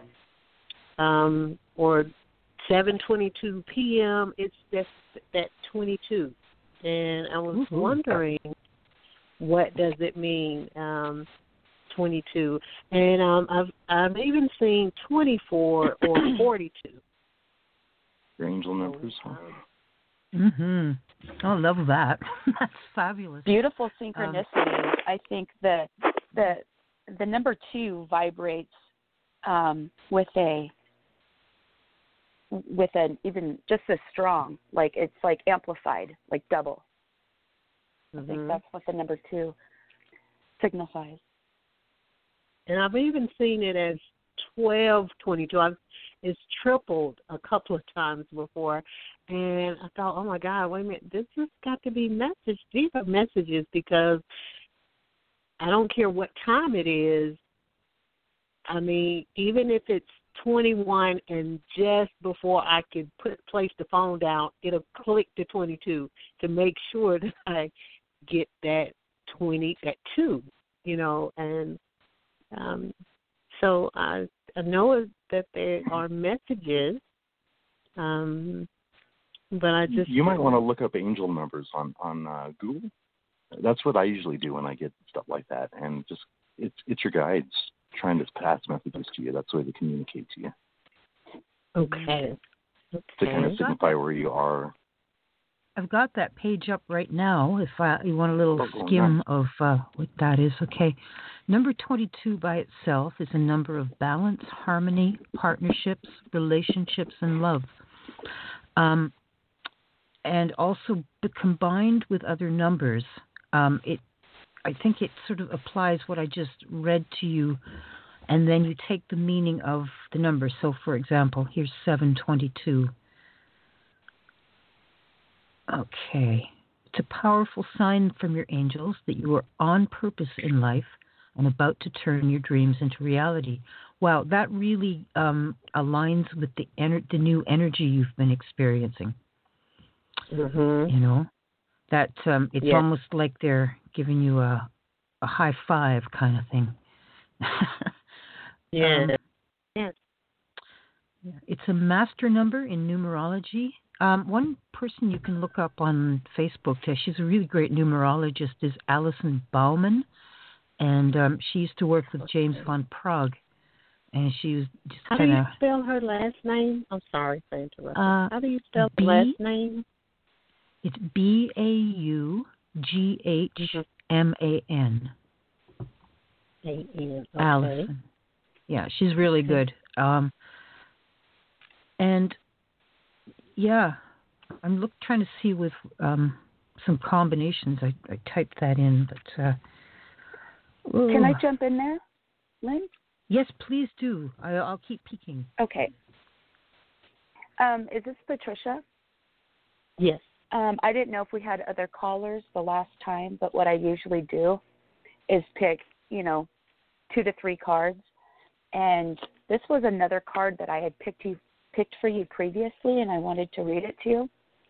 um, or seven twenty-two P M. It's just that twenty-two, and I was mm-hmm. wondering, what does it mean? Um, twenty-two, and um, I've I've even seen twenty-four or forty-two. Your angel numbers, huh? Mm-hmm. I love that. That's fabulous. Beautiful synchronicity. Um, I think that the the number two vibrates um, with a with an even just as strong, like it's like amplified, like double. Mm-hmm. I think that's what the number two signifies. And I've even seen it as twelve twenty-two. I've, it's tripled a couple of times before. And I thought, oh, my God, wait a minute. This has got to be messages. These are messages, because I don't care what time it is. I mean, even if it's twenty-one and just before I could put place the phone down, it'll click to twenty-two to make sure that I get that twenty, that two, you know, and Um, so I, I know that there are messages, um, but I just... You might want to look up angel numbers on, on uh, Google. That's what I usually do when I get stuff like that. And just, it's it's your guides trying to pass messages to you. That's the way they communicate to you. Okay. To kind of okay. signify where you are. I've got that page up right now. If uh, you want a little Oh, skim nice. of uh, what that is, okay. Number twenty-two by itself is a number of balance, harmony, partnerships, relationships, and love. Um, and also combined with other numbers, um, it I think it sort of applies what I just read to you, and then you take the meaning of the number. So, for example, here's seven twenty-two. Okay. It's a powerful sign from your angels that you are on purpose in life and about to turn your dreams into reality. Wow, that really um, aligns with the ener- the new energy you've been experiencing. Mm-hmm. You know, that um, it's yes. almost like they're giving you a a high five kind of thing. Yeah. um, yes. It's a master number in numerology, Um, one person you can look up on Facebook, uh, she's a really great numerologist, is Alison Bauman. And um, she used to work with James von Prague. And she was just How kind do you of... spell her last name? I'm sorry for interrupting. Uh, How do you spell B, her last name? It's B A U G H M A N. A N. Okay. Allison. Yeah, she's really Okay. good. Um, and, yeah, I'm look, trying to see with um, some combinations. I, I typed that in, but... Uh, Can I jump in there, Lynn? Yes, please do. I, I'll keep peeking. Okay. Um, is this Patricia? Yes. Um, I didn't know if we had other callers the last time, but what I usually do is pick, you know, two to three cards. And this was another card that I had picked you picked for you previously, and I wanted to read it to you.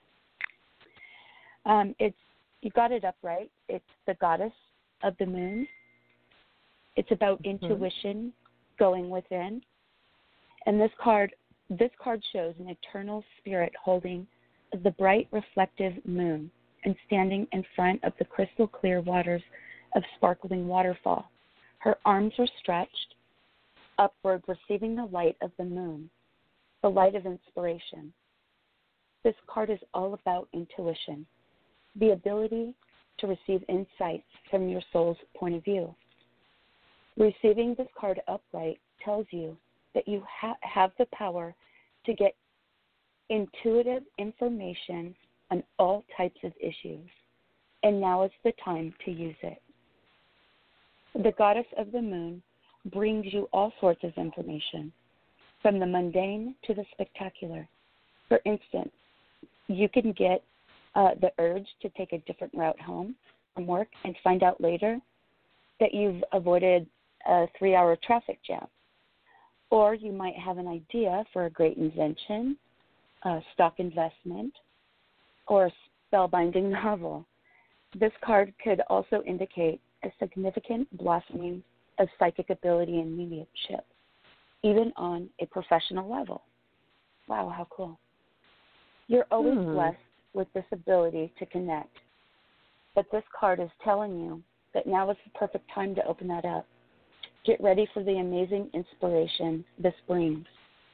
Um, it's you got it up right. It's the Goddess of the Moon. It's about mm-hmm. intuition, going within. And this card, this card shows an eternal spirit holding the bright reflective moon and standing in front of the crystal clear waters of sparkling waterfall. Her arms are stretched upward, receiving the light of the moon, the light of inspiration. This card is all about intuition, the ability to receive insights from your soul's point of view. Receiving this card upright tells you that you ha- have the power to get intuitive information on all types of issues, and now is the time to use it. The Goddess of the Moon brings you all sorts of information, from the mundane to the spectacular. For instance, you can get uh, the urge to take a different route home from work and find out later that you've avoided a three-hour traffic jam. Or you might have an idea for a great invention, a stock investment, or a spellbinding novel. This card could also indicate a significant blossoming of psychic ability and mediumship, even on a professional level. Wow, how cool. You're always hmm. blessed with this ability to connect, but this card is telling you that now is the perfect time to open that up. Get ready for the amazing inspiration this brings.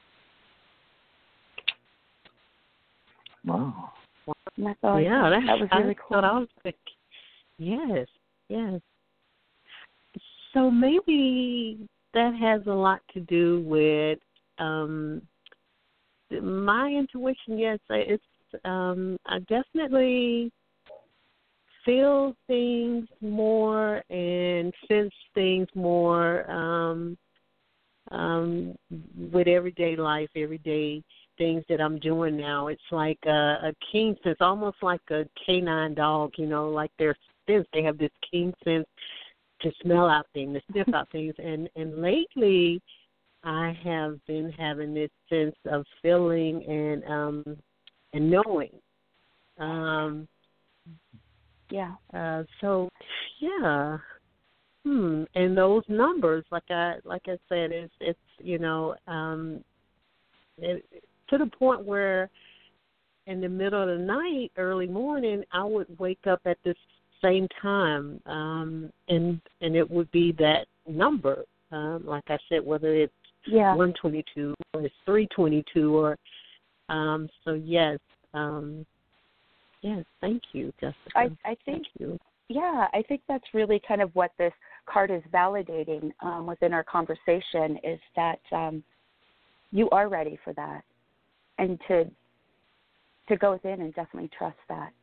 Wow. And that's all yeah, I that, that was really I cool. I was like, yes, yes. So maybe that has a lot to do with um, my intuition. Yes, it's um, I definitely feel things more and sense things more um, um, with everyday life, everyday things that I'm doing now. It's like a, a keen sense, almost like a canine dog, you know, like their sense. They have this keen sense to smell out things, to sniff out things. And, and lately I have been having this sense of feeling and um, and knowing. Um, yeah. Uh, so, yeah. Hmm. And those numbers, like I like I said, it's it's you know, um, it, to the point where in the middle of the night, early morning, I would wake up at the same time, um, and and it would be that number. Um, like I said, whether it's yeah. one twenty-two or it's three twenty-two, or um, so yes. Um, Yes, thank you, Jessica. I, I think, thank you. yeah, I think that's really kind of what this card is validating um, within our conversation is that um, you are ready for that, and to to go within and definitely trust that.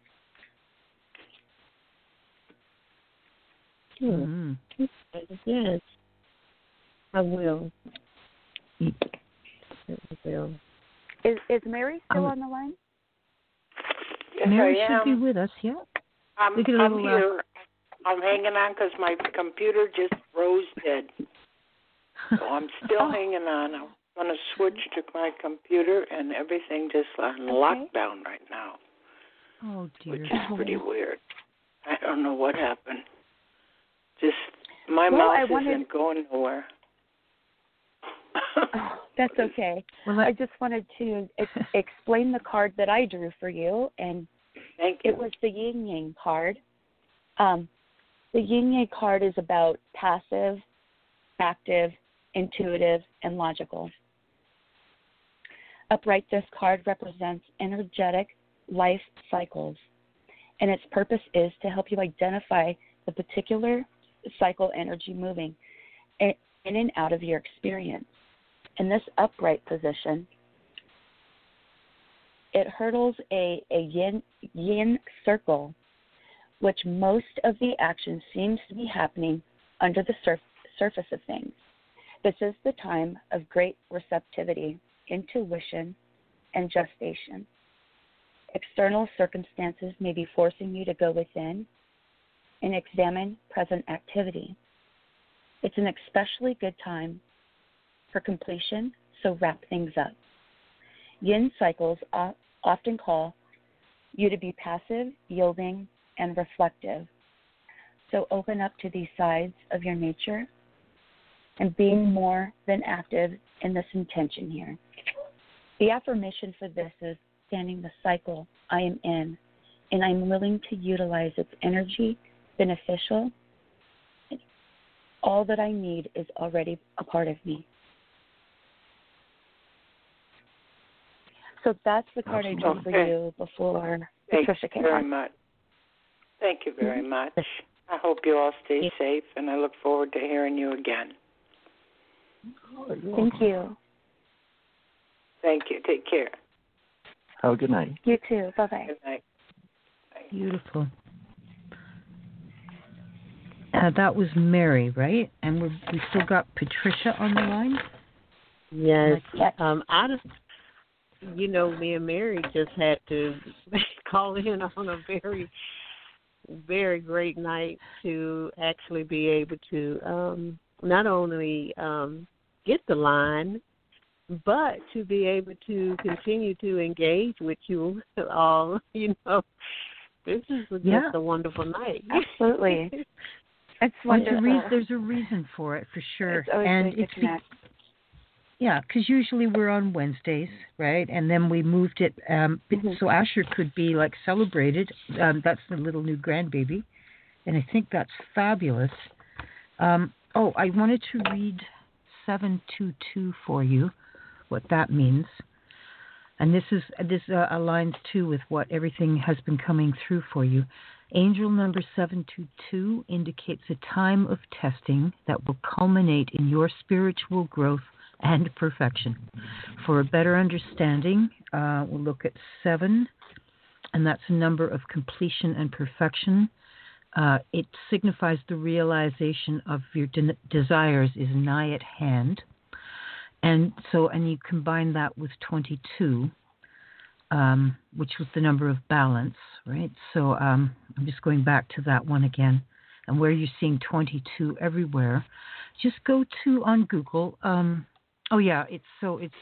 Mm-hmm. Yes, I will. I will. Is is Mary still um, on the line? Yes, Mary I should am. be with us, yeah. I'm, I'm little, here. Uh, I'm hanging on because my computer just froze dead. So I'm still oh. hanging on. I'm going to switch to my computer, and everything just on okay. lockdown right now. Oh, dear. Which is pretty weird. I don't know what happened. Just, my well, mouse I wanted... isn't going nowhere. Oh, that's okay. Well, I, I just wanted to ex- explain the card that I drew for you, and Thank you. it was the Yin Yang card. Um, the Yin Yang card is about passive, active, intuitive, and logical. Upright, this card represents energetic life cycles, and its purpose is to help you identify the particular cycle energy moving in and out of your experience. In this upright position, it hurdles a, a yin, yin circle, which most of the action seems to be happening under the surf, surface of things. This is the time of great receptivity, intuition, and gestation. External circumstances may be forcing you to go within and examine present activity. It's an especially good time for completion, so wrap things up. Yin cycles often call you to be passive, yielding, and reflective. So open up to these sides of your nature and being more than active in this intention here. The affirmation for this is standing the cycle I am in, and I'm willing to utilize its energy, beneficial. All that I need is already a part of me. So that's the card I drew for Okay. you before Thank Patricia came you very on. much. Thank you very much. I hope you all stay safe, and I look forward to hearing you again. Thank you. Thank you. Take care. Have a good night. You too. Bye-bye. Good night. beautiful. Uh, that was Mary, right? And we're, we still got Patricia on the line? Yes. Yes. Um, I just, you know, me and Mary just had to call in on a very, very great night to actually be able to um, not only um, get the line, but to be able to continue to engage with you all. You know, this is just Yeah. a wonderful night. Absolutely. It's Well, there's, a wonderful. reason, there's a reason for it, for sure. It's always and great it's to connect. Be, yeah, because usually we're on Wednesdays, right? And then we moved it um, Mm-hmm. so Asher could be like celebrated. Um, that's the little new grandbaby, and I think that's fabulous. Um, oh, I wanted to read seven two two for you, what that means. And this is this uh, aligns too with what everything has been coming through for you. Angel number seven two two indicates a time of testing that will culminate in your spiritual growth and perfection. For a better understanding, uh, we'll look at seven, and that's a number of completion and perfection. Uh, it signifies the realization of your de- desires is nigh at hand. And so, and you combine that with twenty-two, um, which was the number of balance, right? So um, I'm just going back to that one again. And where you're seeing twenty-two everywhere, just go to on Google. Um, oh yeah, it's so it's.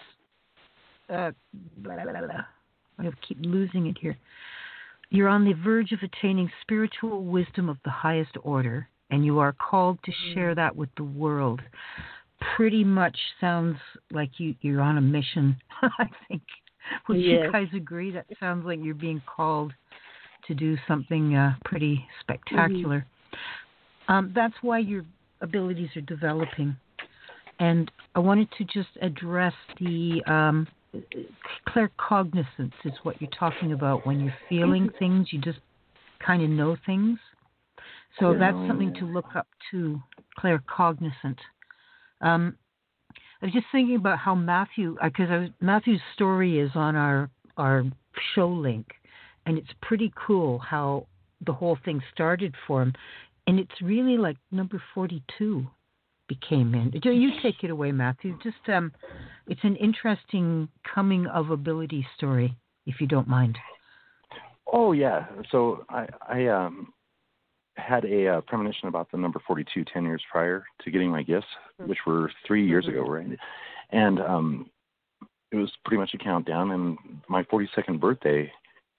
Uh, blah, blah, blah, blah. I keep losing it here. You're on the verge of attaining spiritual wisdom of the highest order, and you are called to share that with the world. Pretty much sounds like you, you're on a mission, I think. Would Yes. you guys agree? That sounds like you're being called to do something uh, pretty spectacular. Mm-hmm. Um, that's why your abilities are developing. And I wanted to just address the um, claircognizance is what you're talking about. When you're feeling things, you just kind of know things. So Yeah. that's something to look up to, claircognizant. Um, I was just thinking about how Matthew, because uh, Matthew's story is on our our show link, and it's pretty cool how the whole thing started for him, and it's really like number forty-two became in. Do you take it away, Matthew? Just um, it's an interesting coming of ability story, if you don't mind. Oh yeah. So I I um had a uh, premonition about the number forty-two ten years prior to getting my gifts, which were three years Mm-hmm. ago, right? And um, it was pretty much a countdown. And my forty-second birthday,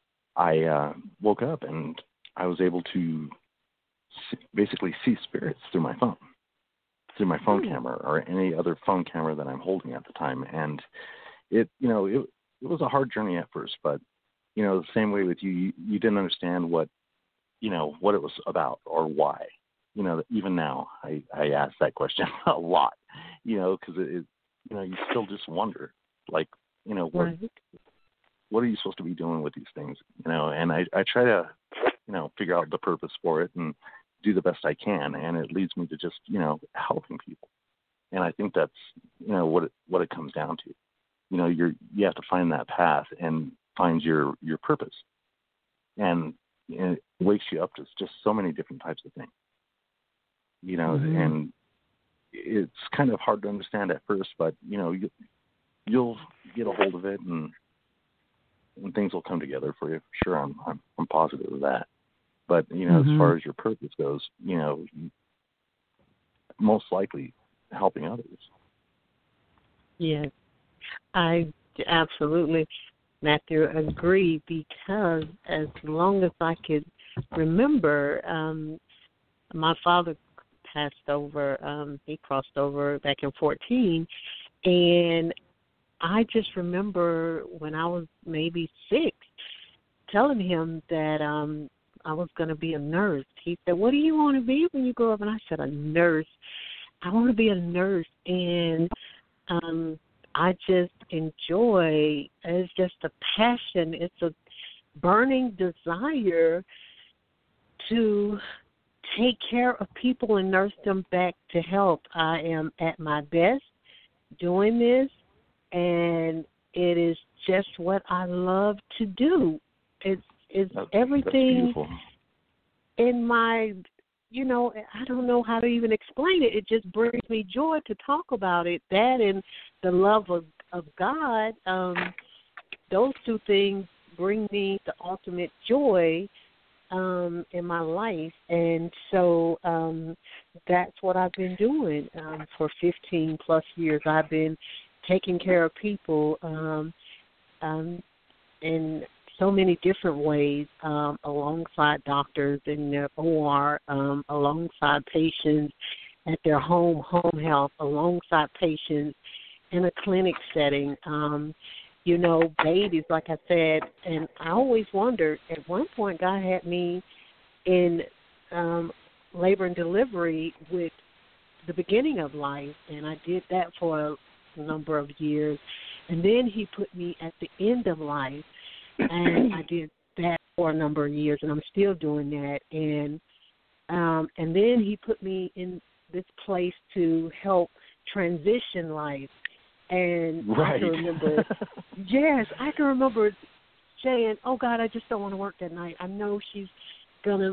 I uh, woke up and I was able to see, basically see spirits through my phone. through my phone camera or any other phone camera that I'm holding at the time. And it, you know, it, it was a hard journey at first, but, you know, the same way with you, you, you didn't understand what, you know, what it was about or why. You know, even now I, I ask that question a lot, you know, because it, it, you know, you still just wonder, like, you know, what, right. what are you supposed to be doing with these things, you know? And I, I try to, you know, figure out the purpose for it and do the best I can, and it leads me to just, you know, helping people. And I think that's, you know, what it, what it comes down to. You know, you're you have to find that path and find your your purpose, and, and it wakes you up to just so many different types of things. You know, mm-hmm. and it's kind of hard to understand at first, but you know, you, you'll get a hold of it, and and things will come together for you. Sure, I'm I'm, I'm positive of that. But you know, mm-hmm. as far as your purpose goes, you know, most likely helping others. Yes, I absolutely, Matthew, agree, because as long as I could remember, um, my father passed over. Um, he crossed over back in fourteen, and I just remember when I was maybe six, telling him that um, I was going to be a nurse. He said, "What do you want to be when you grow up?" And I said, "A nurse. I want to be a nurse." And um, I just enjoy. It's just a passion. It's a burning desire to take care of people and nurse them back to health. I am at my best doing this, and it is just what I love to do. It's it's that's, everything that's in my, you know, I don't know how to even explain it. It just brings me joy to talk about it. That and the love of, of God, um, those two things bring me the ultimate joy um, in my life. And so um, that's what I've been doing um, for fifteen plus years. I've been taking care of people um, um, in so many different ways, um, alongside doctors in their O R, um, alongside patients at their home, home health, alongside patients in a clinic setting. Um, you know, babies, like I said, and I always wondered, at one point God had me in um, labor and delivery with the beginning of life, and I did that for a number of years. And then he put me at the end of life, and I did that for a number of years, and I'm still doing that. And um, and then he put me in this place to help transition life. And right. I can remember, yes, I can remember saying, "Oh God, I just don't want to work that night. I know she's gonna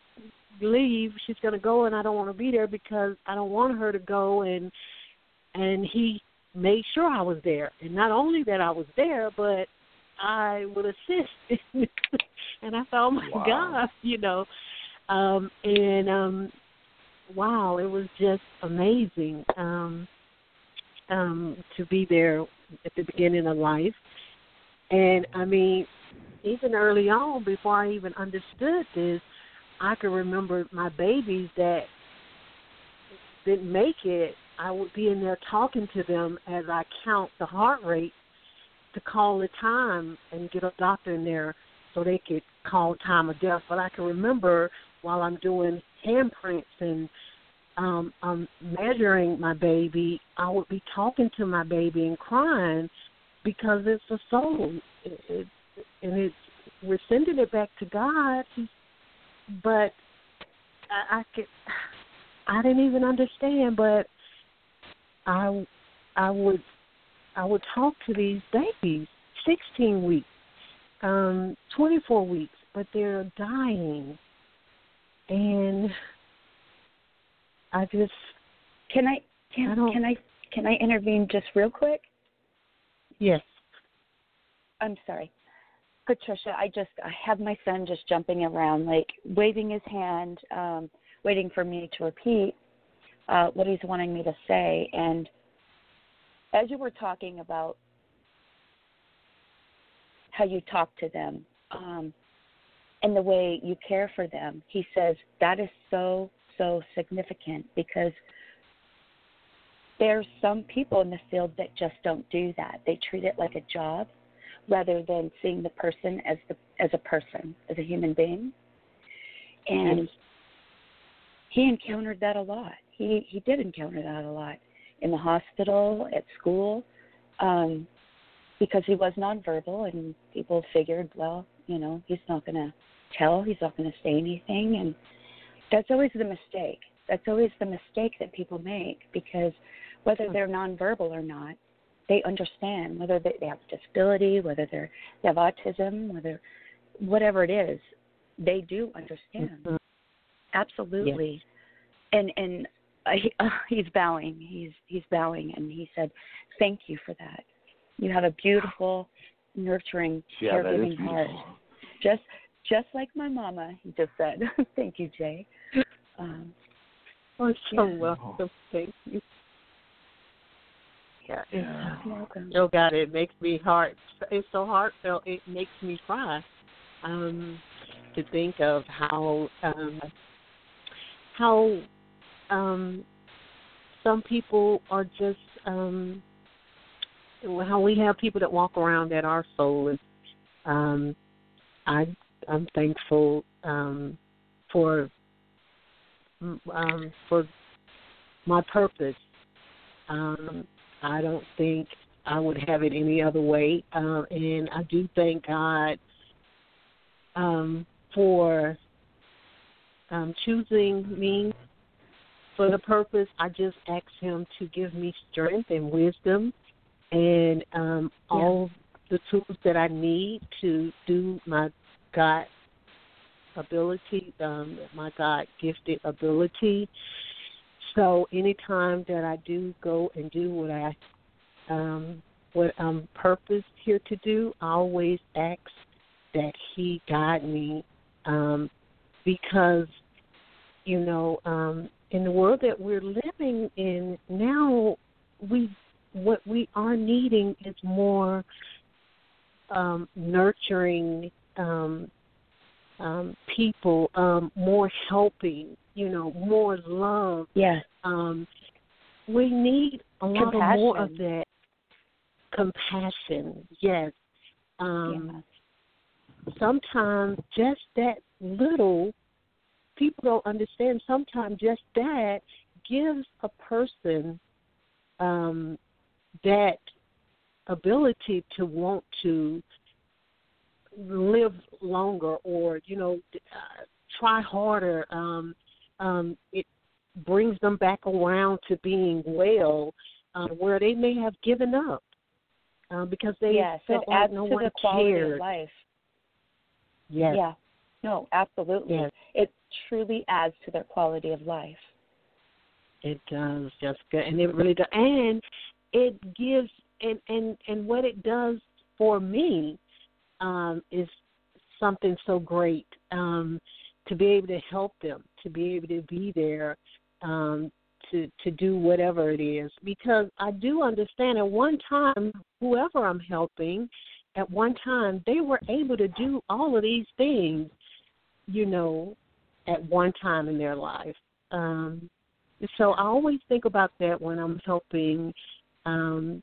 leave. She's gonna go, and I don't want to be there because I don't want her to go." And and he made sure I was there, and not only that I was there, but I would assist. And I thought, oh my wow. God, you know, um, and um, wow, it was just amazing um, um, to be there at the beginning of life. And I mean, even early on, before I even understood this, I can remember my babies that didn't make it. I would be in there talking to them as I count the heart rate to call the time and get a doctor in there so they could call time of death. But I can remember while I'm doing handprints and um, I'm measuring my baby, I would be talking to my baby and crying because it's a soul. It, it, and it's, we're sending it back to God. But I, I could, I didn't even understand, but I, I would, I would talk to these babies, sixteen weeks, um, twenty-four weeks, but they're dying, and I just can I can I can I can I intervene just real quick? Yes. I'm sorry, Patricia. I just I have my son just jumping around, like waving his hand, um, waiting for me to repeat uh, what he's wanting me to say. And as you were talking about how you talk to them um, and the way you care for them, he says that is so, so significant, because there's some people in the field that just don't do that. They treat it like a job rather than seeing the person as the as a person, as a human being. And he encountered that a lot. He he did encounter that a lot in the hospital, at school, um, because he was nonverbal, and people figured, well, you know, he's not going to tell, he's not going to say anything, and that's always the mistake. That's always the mistake that people make, because whether they're nonverbal or not, they understand, whether they, they have a disability, whether they're, they have autism, whether whatever it is, they do understand. Mm-hmm. Absolutely. Yes. And and uh, he, uh, he's bowing. He's he's bowing, and he said, "Thank you for that. You have a beautiful, nurturing, yeah, caregiving heart. Just just like my mama." He just said, "Thank you, Jay." Um, oh, so yeah. welcome. Thank you. Yeah. yeah. Welcome. Oh God, it makes me heart. It's so heartfelt. It makes me cry. Um, to think of how um, how um, some people are just um, how we have people that walk around that are soulless. Um, I I'm thankful um, for um, for my purpose. Um, I don't think I would have it any other way, uh, and I do thank God um, for um, choosing me for the purpose. I just ask Him to give me strength and wisdom and um, yeah. all the tools that I need to do my God ability, um, my God gifted ability. So anytime that I do go and do what I um, what I'm purposed here to do, I always ask that He guide me, um, because you know um, in the world that we're living in now, we what we are needing is more um, nurturing um, um, people, um, more helping. You know, more love. Yes. Um, we need a lot of more of that compassion. Yes. Um, yes. Sometimes just that little, people don't understand. Sometimes just that gives a person um, that ability to want to live longer, or you know, uh, try harder. Um, Um, it brings them back around to being well, uh, where they may have given up uh, because they yes, felt it like adds no to one the quality cared. of life. Yes. Yeah. No, absolutely. Yes. It truly adds to their quality of life. It does, Jessica, and it really does. And it gives, and, and, and what it does for me um, is something so great. Um, to be able to help them, to be able to be there, um, to to do whatever it is. Because I do understand at one time, whoever I'm helping, at one time, they were able to do all of these things, you know, at one time in their life. Um, so I always think about that when I'm helping, um,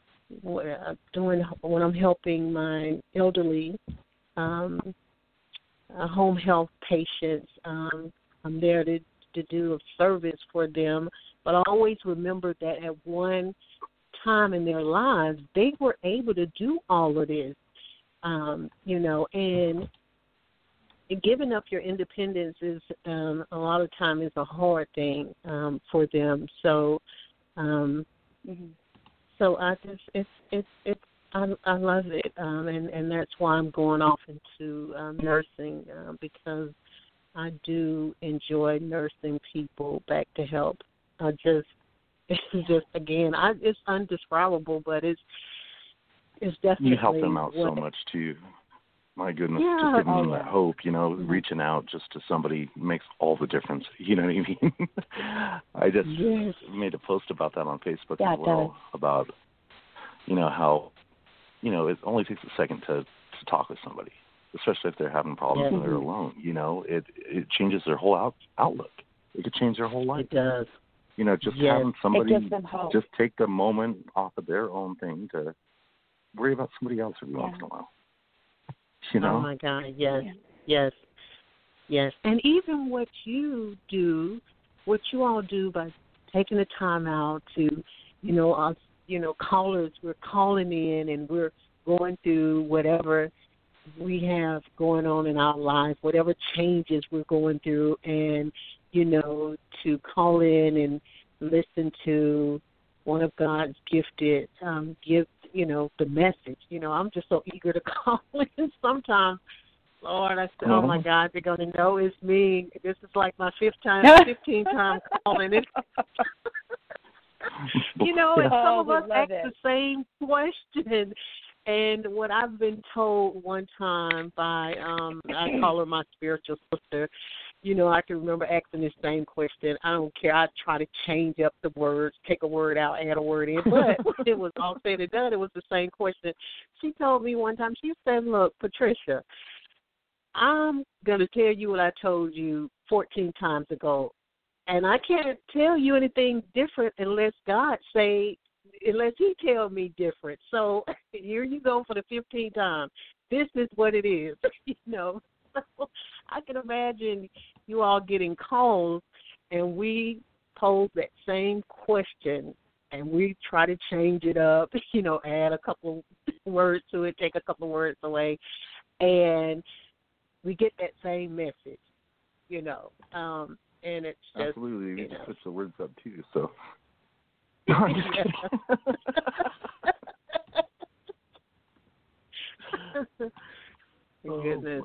doing when I'm helping my elderly um Uh, home health patients. Um, I'm there to, to do a service for them, but I always remember that at one time in their lives, they were able to do all of this, um, you know, and giving up your independence is um, a lot of time is a hard thing um, for them. So, um, mm-hmm. so I just it's it's it's. I, I love it, um, and, and that's why I'm going off into um, nursing, uh, because I do enjoy nursing people back to health. I just, it's just again, I, it's undescribable, but it's it's definitely you help them out what, so much too. My goodness, yeah, just giving oh, them yeah. that hope, you know, Mm-hmm. reaching out just to somebody makes all the difference. You know what I mean? I just yes. made a post about that on Facebook yeah, as well, about you know how. You know, it only takes a second to, to talk with somebody, especially if they're having problems yeah. and they're alone. You know, it it changes their whole out, outlook. It could change their whole life. It does. You know, just yes. having somebody It gives them hope. just take the moment off of their own thing to worry about somebody else every Yeah. once in a while. You know? Oh my God, yes, Yeah. yes, yes. And even what you do, what you all do by taking the time out to, you know, us, you know, callers, we're calling in and we're going through whatever we have going on in our lives, whatever changes we're going through, and, you know, to call in and listen to one of God's gifted, um, gift, you know, the message. You know, I'm just so eager to call in sometimes. Lord, I said, oh, my God, they're going to know it's me. This is like my fifth time, fifteenth time calling it. You know, and some Oh, of we us love ask it. the same question. And what I've been told one time by, um, I call her my spiritual sister, you know, I can remember asking this same question. I don't care. I try to change up the words, take a word out, add a word in. But when it was all said and done, it was the same question. She told me one time, she said, look, Patricia, I'm going to tell you what I told you fourteen times ago. And I can't tell you anything different unless God say, unless he tell me different. So here you go for the fifteenth time. This is what it is, you know. I can imagine you all getting calls, and we pose that same question, and we try to change it up, you know, add a couple words to it, take a couple words away, and we get that same message, you know. Um, and it's just, absolutely, you know. switch the words up too. So. Goodness.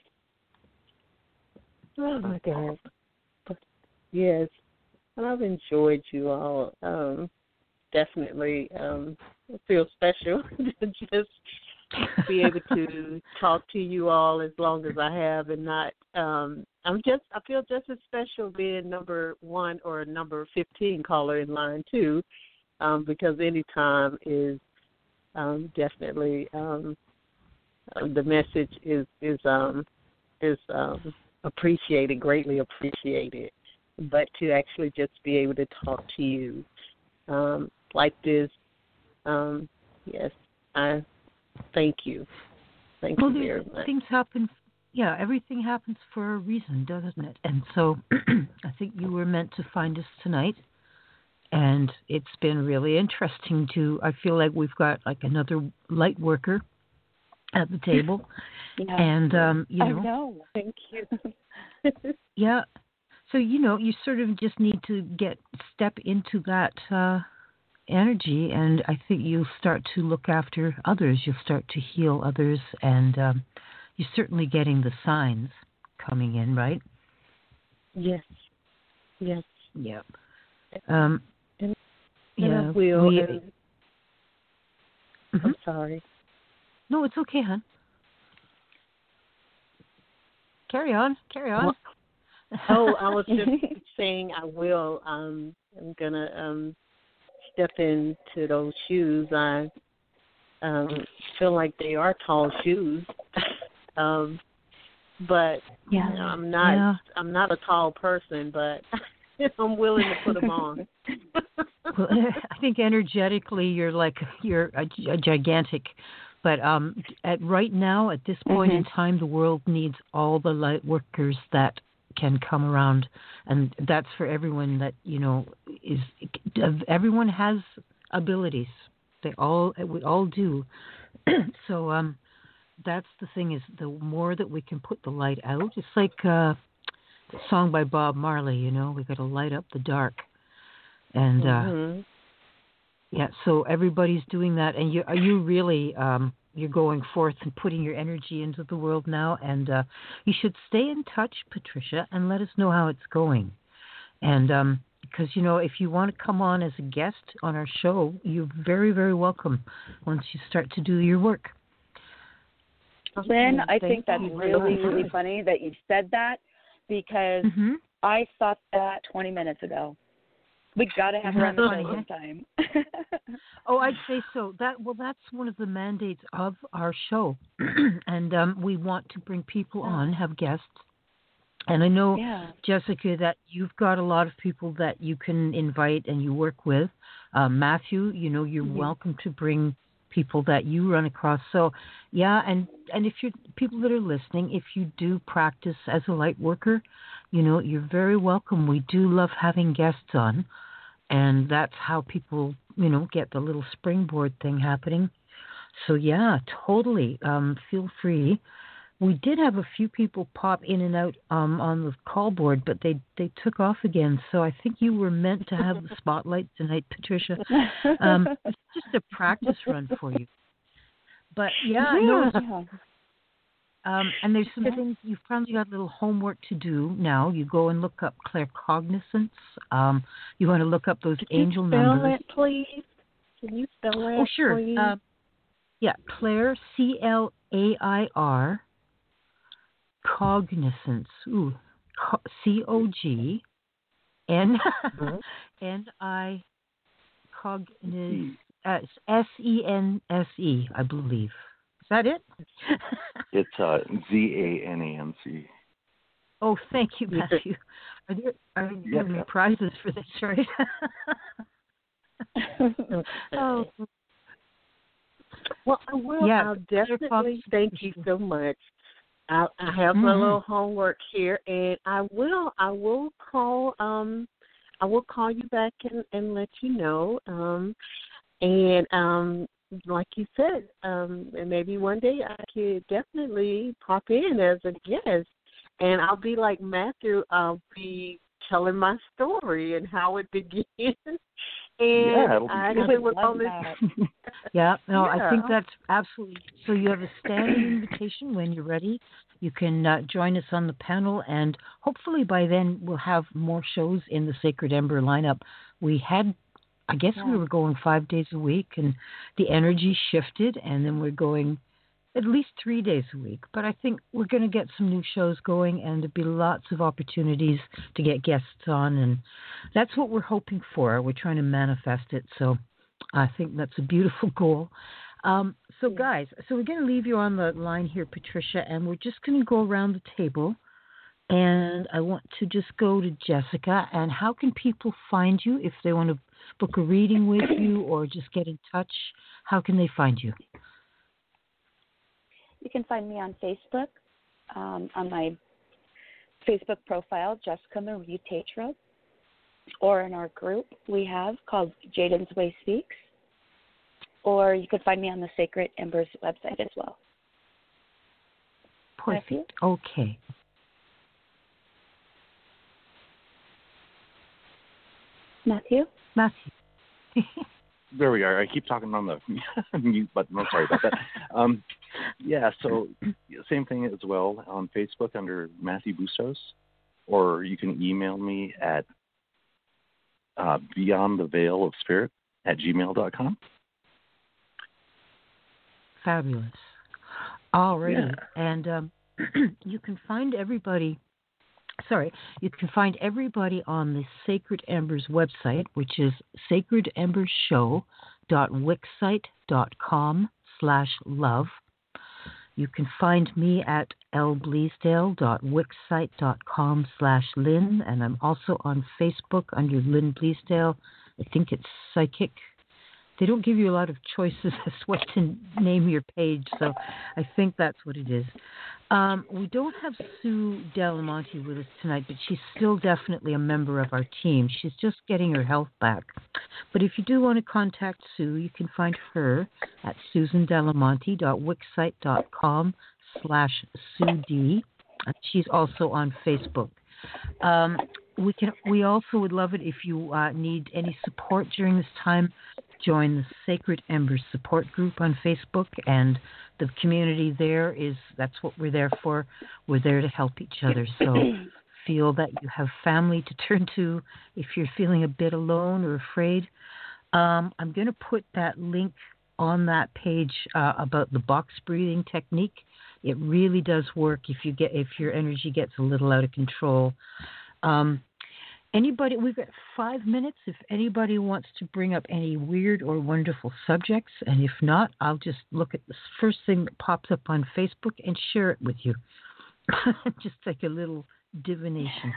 Oh my God. Yes. And I've enjoyed you all. Um, definitely um, I feel special to just be able to talk to you all as long as I have, and not um, I'm just I feel just as special being number one or number fifteen caller in line two, um, because any time is um, definitely um, the message is is um, is um, appreciated, greatly appreciated. But to actually just be able to talk to you um, like this, um, yes, I thank you. Thank well, you very much. Things happen. Yeah, everything happens for a reason, doesn't it? And so I think you were meant to find us tonight. And it's been really interesting to, I feel like we've got like another light worker at the table. Yeah. And, um, you know. I know. Thank you. Yeah. So, you know, you sort of just need to get, step into that uh, energy. And I think you'll start to look after others. You'll start to heal others. And um, you're certainly getting the signs coming in, right? Yes. Yes. Yeah. Um, and, yeah. And I will. We, and, mm-hmm. I'm sorry. No, it's okay, hon. Carry on. Carry on. Well, oh, I was just saying I will. Um, I'm going to um, step into those shoes. I um, feel like they are tall shoes. um, but yeah. you know, I'm not Yeah. I'm not a tall person, but I'm willing to put them on. Well, I think energetically you're like you're a, a gigantic, but um, at right now at this point mm-hmm. in time, the world needs all the light workers that can come around, and that's for everyone that you know is. Everyone has abilities. They all we all do. So um, that's the thing is the more that we can put the light out. It's like uh, the song by Bob Marley. You know, we got to light up the dark. And uh, mm-hmm. yeah, so everybody's doing that, and you are you really um, you're going forth and putting your energy into the world now, and uh, you should stay in touch, Patricia, and let us know how it's going. And um, because you know, if you want to come on as a guest on our show, you're very, very welcome once you start to do your work. Lynn, I Thank think that's you. really, really funny that you said that because Mm-hmm. I thought that twenty minutes ago. We got to have her on the show sometime. Oh, I'd say so. That well, that's one of the mandates of our show, and um, we want to bring people on, have guests And I know, Yeah. Jessica, that you've got a lot of people that you can invite and you work with. Uh, Matthew, you know, you're Mhm. welcome to bring people that you run across. So, yeah, and, and if you're people that are listening, if you do practice as a light worker, you know, you're very welcome. We do love having guests on, and that's how people, you know, get the little springboard thing happening. So, yeah, totally. Um, feel free. We did have a few people pop in and out um, on the call board, but they they took off again. So I think you were meant to have the spotlight tonight, Patricia. Um, it's just a practice run for you. But yeah, no. It's, Yeah. um, and there's some things you've probably got a little homework to do now. You go and look up claircognizance. Um, you want to look up those Can angel you spell numbers. that, please? Can you spell that, Oh, sure. please? Uh, yeah, Claire, C L A I R. Cognizance. Ooh, co- C O G N N I cogniz uh, S E N S E, I believe. Is that it? It's uh, Z A N A N C. Oh, thank you, Matthew. Are there are there Yeah. prizes for this, right? Oh, Well, I will. yeah. I'll definitely thank you so much. I, I have Mm-hmm. a little homework here, and I will. I will call. Um, I will call you back and, and let you know. Um, and um, like you said, um, and maybe one day I could definitely pop in as a guest, and I'll be like Matthew. I'll be telling my story and how it began. And Yeah, it'll be I good. actually was Love on this. that. Yeah, no, Yeah. I think that's absolutely. So you have a standing invitation when you're ready. You can uh, join us on the panel, and hopefully by then we'll have more shows in the Sacred Ember lineup. We had, I guess we Yeah. were going five days a week, and the energy shifted, and then we're going at least three days a week. But I think we're going to get some new shows going, and there'll be lots of opportunities to get guests on, and that's what we're hoping for. We're trying to manifest it, so I think that's a beautiful goal. Um, so, Yeah. guys, so we're going to leave you on the line here, Patricia, and we're just going to go around the table. And I want to just go to Jessica. And how can people find you if they want to book a reading with you or just get in touch? How can they find you? You can find me on Facebook, um, on my Facebook profile, Jessica Marie Tatro, or in our group we have called Jaden's Way Speaks, or you could find me on the Sacred Embers website as well. Perfect. Matthew? Okay. Matthew? Matthew. There we are. I keep talking on the mute button. I'm sorry about that. Um, yeah, so same thing as well on Facebook under Matthew Bustos, or you can email me at uh, beyond the veil of spirit at gmail dot com. Fabulous. All righty. Yeah. And um, you can find everybody, sorry, you can find everybody on the Sacred Embers website, which is sacred embers show dot wixsite dot com slash love. You can find me at l bleasdale dot wixsite dot com slash lynn, and I'm also on Facebook under Lynn Bleasdale. I think it's Psychic. They don't give you a lot of choices as to what to name your page, so I think that's what it is. Um, we don't have Sue Delamonte with us tonight, but she's still definitely a member of our team. She's just getting her health back. But if you do want to contact Sue, you can find her at susan delamonte dot wixsite dot com slash Sue D. She's also on Facebook. Um, we can. We also would love it if you uh, need any support during this time. Join the Sacred Embers support group on Facebook, and the community there is, that's what we're there for. We're there to help each other. So feel that you have family to turn to if you're feeling a bit alone or afraid. Um, I'm going to put that link on that page uh, about the box breathing technique. It really does work if you get if your energy gets a little out of control. Um, Anybody, we've got five minutes. If anybody wants to bring up any weird or wonderful subjects, and if not, I'll just look at the first thing that pops up on Facebook and share it with you. Just like a little divination.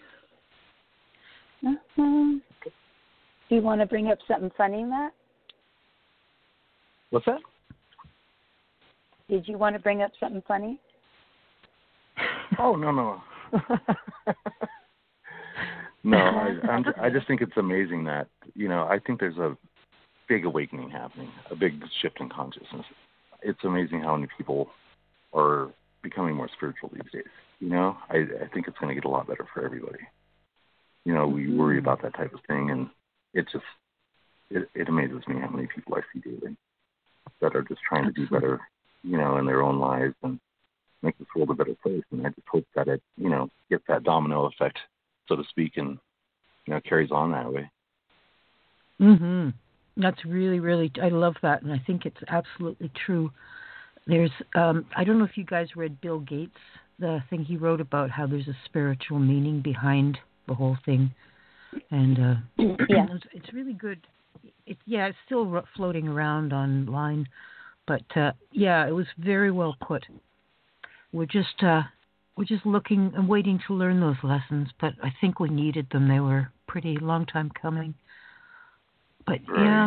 Uh-huh. Do you want to bring up something funny, Matt? What's that? Did you want to bring up something funny? Oh, no, no. no, I, I'm, I just think it's amazing that, you know, I think there's a big awakening happening, a big shift in consciousness. It's amazing how many people are becoming more spiritual these days. You know, I, I think it's going to get a lot better for everybody. You know, we worry about that type of thing, and it just, it, it amazes me how many people I see daily that are just trying to do better, you know, in their own lives and make this world a better place. And I just hope that it, you know, gets that domino effect, so to speak, and, you know, carries on that way. Mm-hmm. That's really, really, I love that, and I think it's absolutely true. There's, um, I don't know if you guys read Bill Gates, the thing he wrote about how there's a spiritual meaning behind the whole thing, and uh, yeah. it's, it's really good. It, yeah, it's still floating around online, but uh, yeah, it was very well put. We're just, uh, we're just looking and waiting to learn those lessons, but I think we needed them. They were pretty long time coming. But right. yeah,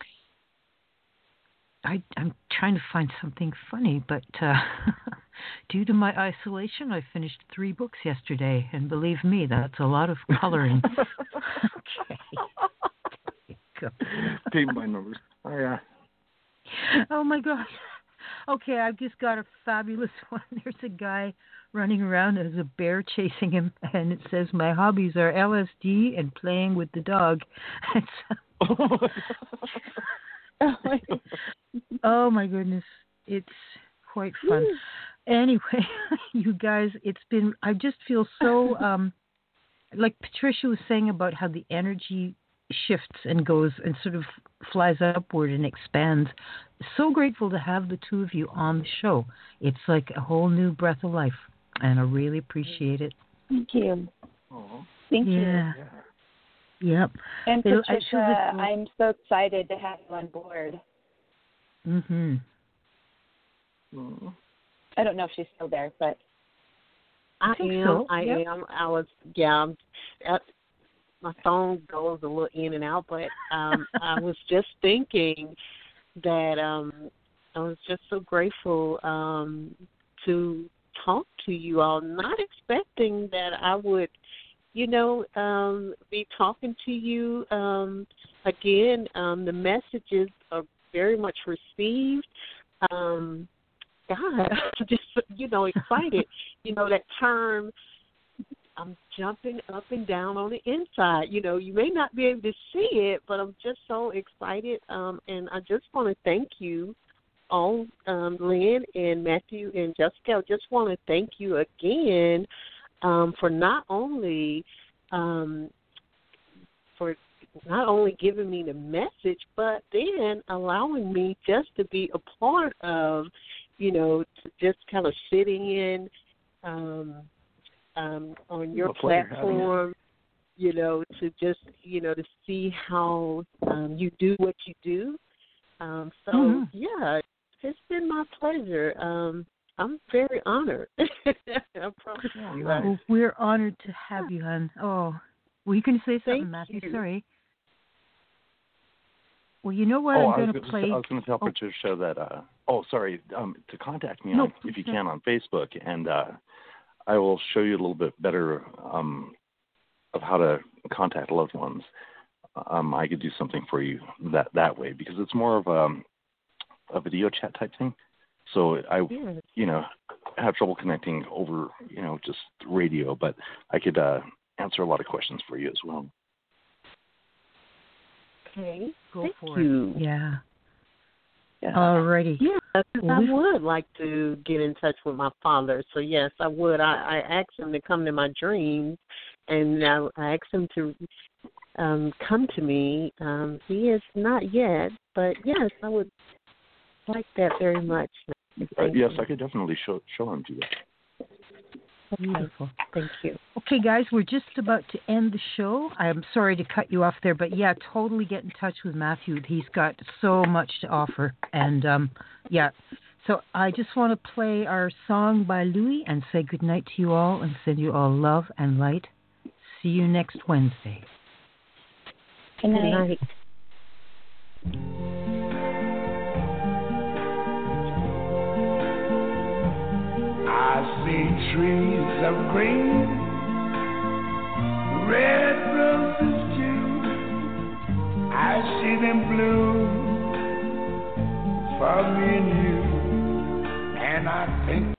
I, I'm trying to find something funny, but uh, due to my isolation, I finished three books yesterday, and believe me, that's a lot of coloring. Okay. Go. Take my numbers. Oh, yeah. Oh, my gosh. Okay, I've just got a fabulous one. There's a guy running around, there's a bear chasing him, and it says, my hobbies are L S D and playing with the dog. It's, oh, my oh my goodness, it's quite fun. Anyway, you guys, it's been, I just feel so, um, like Patricia was saying about how the energy shifts and goes and sort of flies upward and expands. So grateful to have the two of you on the show. It's like a whole new breath of life, and I really appreciate it. Thank you. Aww. Thank yeah. you. Yep. And Patricia, I'm so excited to have you on board. Mm-hmm. Mm. I don't know if she's still there, but I, I am. So. I yep. am. I was. Yeah. I'm, my phone goes a little in and out, but um, I was just thinking that um, I was just so grateful um, to talk to you all. Not expecting that I would. You know, um, be talking to you um, again. Um, the messages are very much received. Um, God, I'm just, you know, excited. You know, that term, I'm jumping up and down on the inside. You know, you may not be able to see it, but I'm just so excited. Um, and I just want to thank you all, um, Lynn and Matthew and Jessica. I just want to thank you again. Um, for not only um, for not only giving me the message, but then allowing me just to be a part of, you know, just kind of sitting in um, um, on your well, platform, you know, to just, you know, to see how um, you do what you do. Um, so, mm-hmm. yeah, it's been my pleasure. Um, I'm very honored. I promise you. Well, we're honored to have you, hon. Oh, were you going to say something, Thank Matthew? You. Sorry. Well, you know what oh, I'm going to play. I was going to tell oh. Patricia that. Uh, oh, sorry. Um, to contact me no, on, if you can on Facebook, and uh, I will show you a little bit better um, of how to contact loved ones. Um, I could do something for you that that way because it's more of a, a video chat type thing. So I, yes. you know, have trouble connecting over, you know, just radio, but I could uh, answer a lot of questions for you as well. Okay, go Thank for you. it. Yeah. Yeah. Alrighty. Yeah, well, I would like to get in touch with my father. So yes, I would. I, I asked him to come to my dreams, and I, I asked him to um, come to me. Um, he is not yet, but yes, I would like that very much. Uh, yes, I could definitely show show him to you. Beautiful. Thank you. Okay, guys, we're just about to end the show. I'm sorry to cut you off there, but yeah, totally get in touch with Matthew. He's got so much to offer. And um, yeah, So I just want to play our song by Louis and say goodnight to you all and send you all love and light. See you next Wednesday. Good night. Good night. I see trees of green, red roses too. I see them bloom for me and you, and I think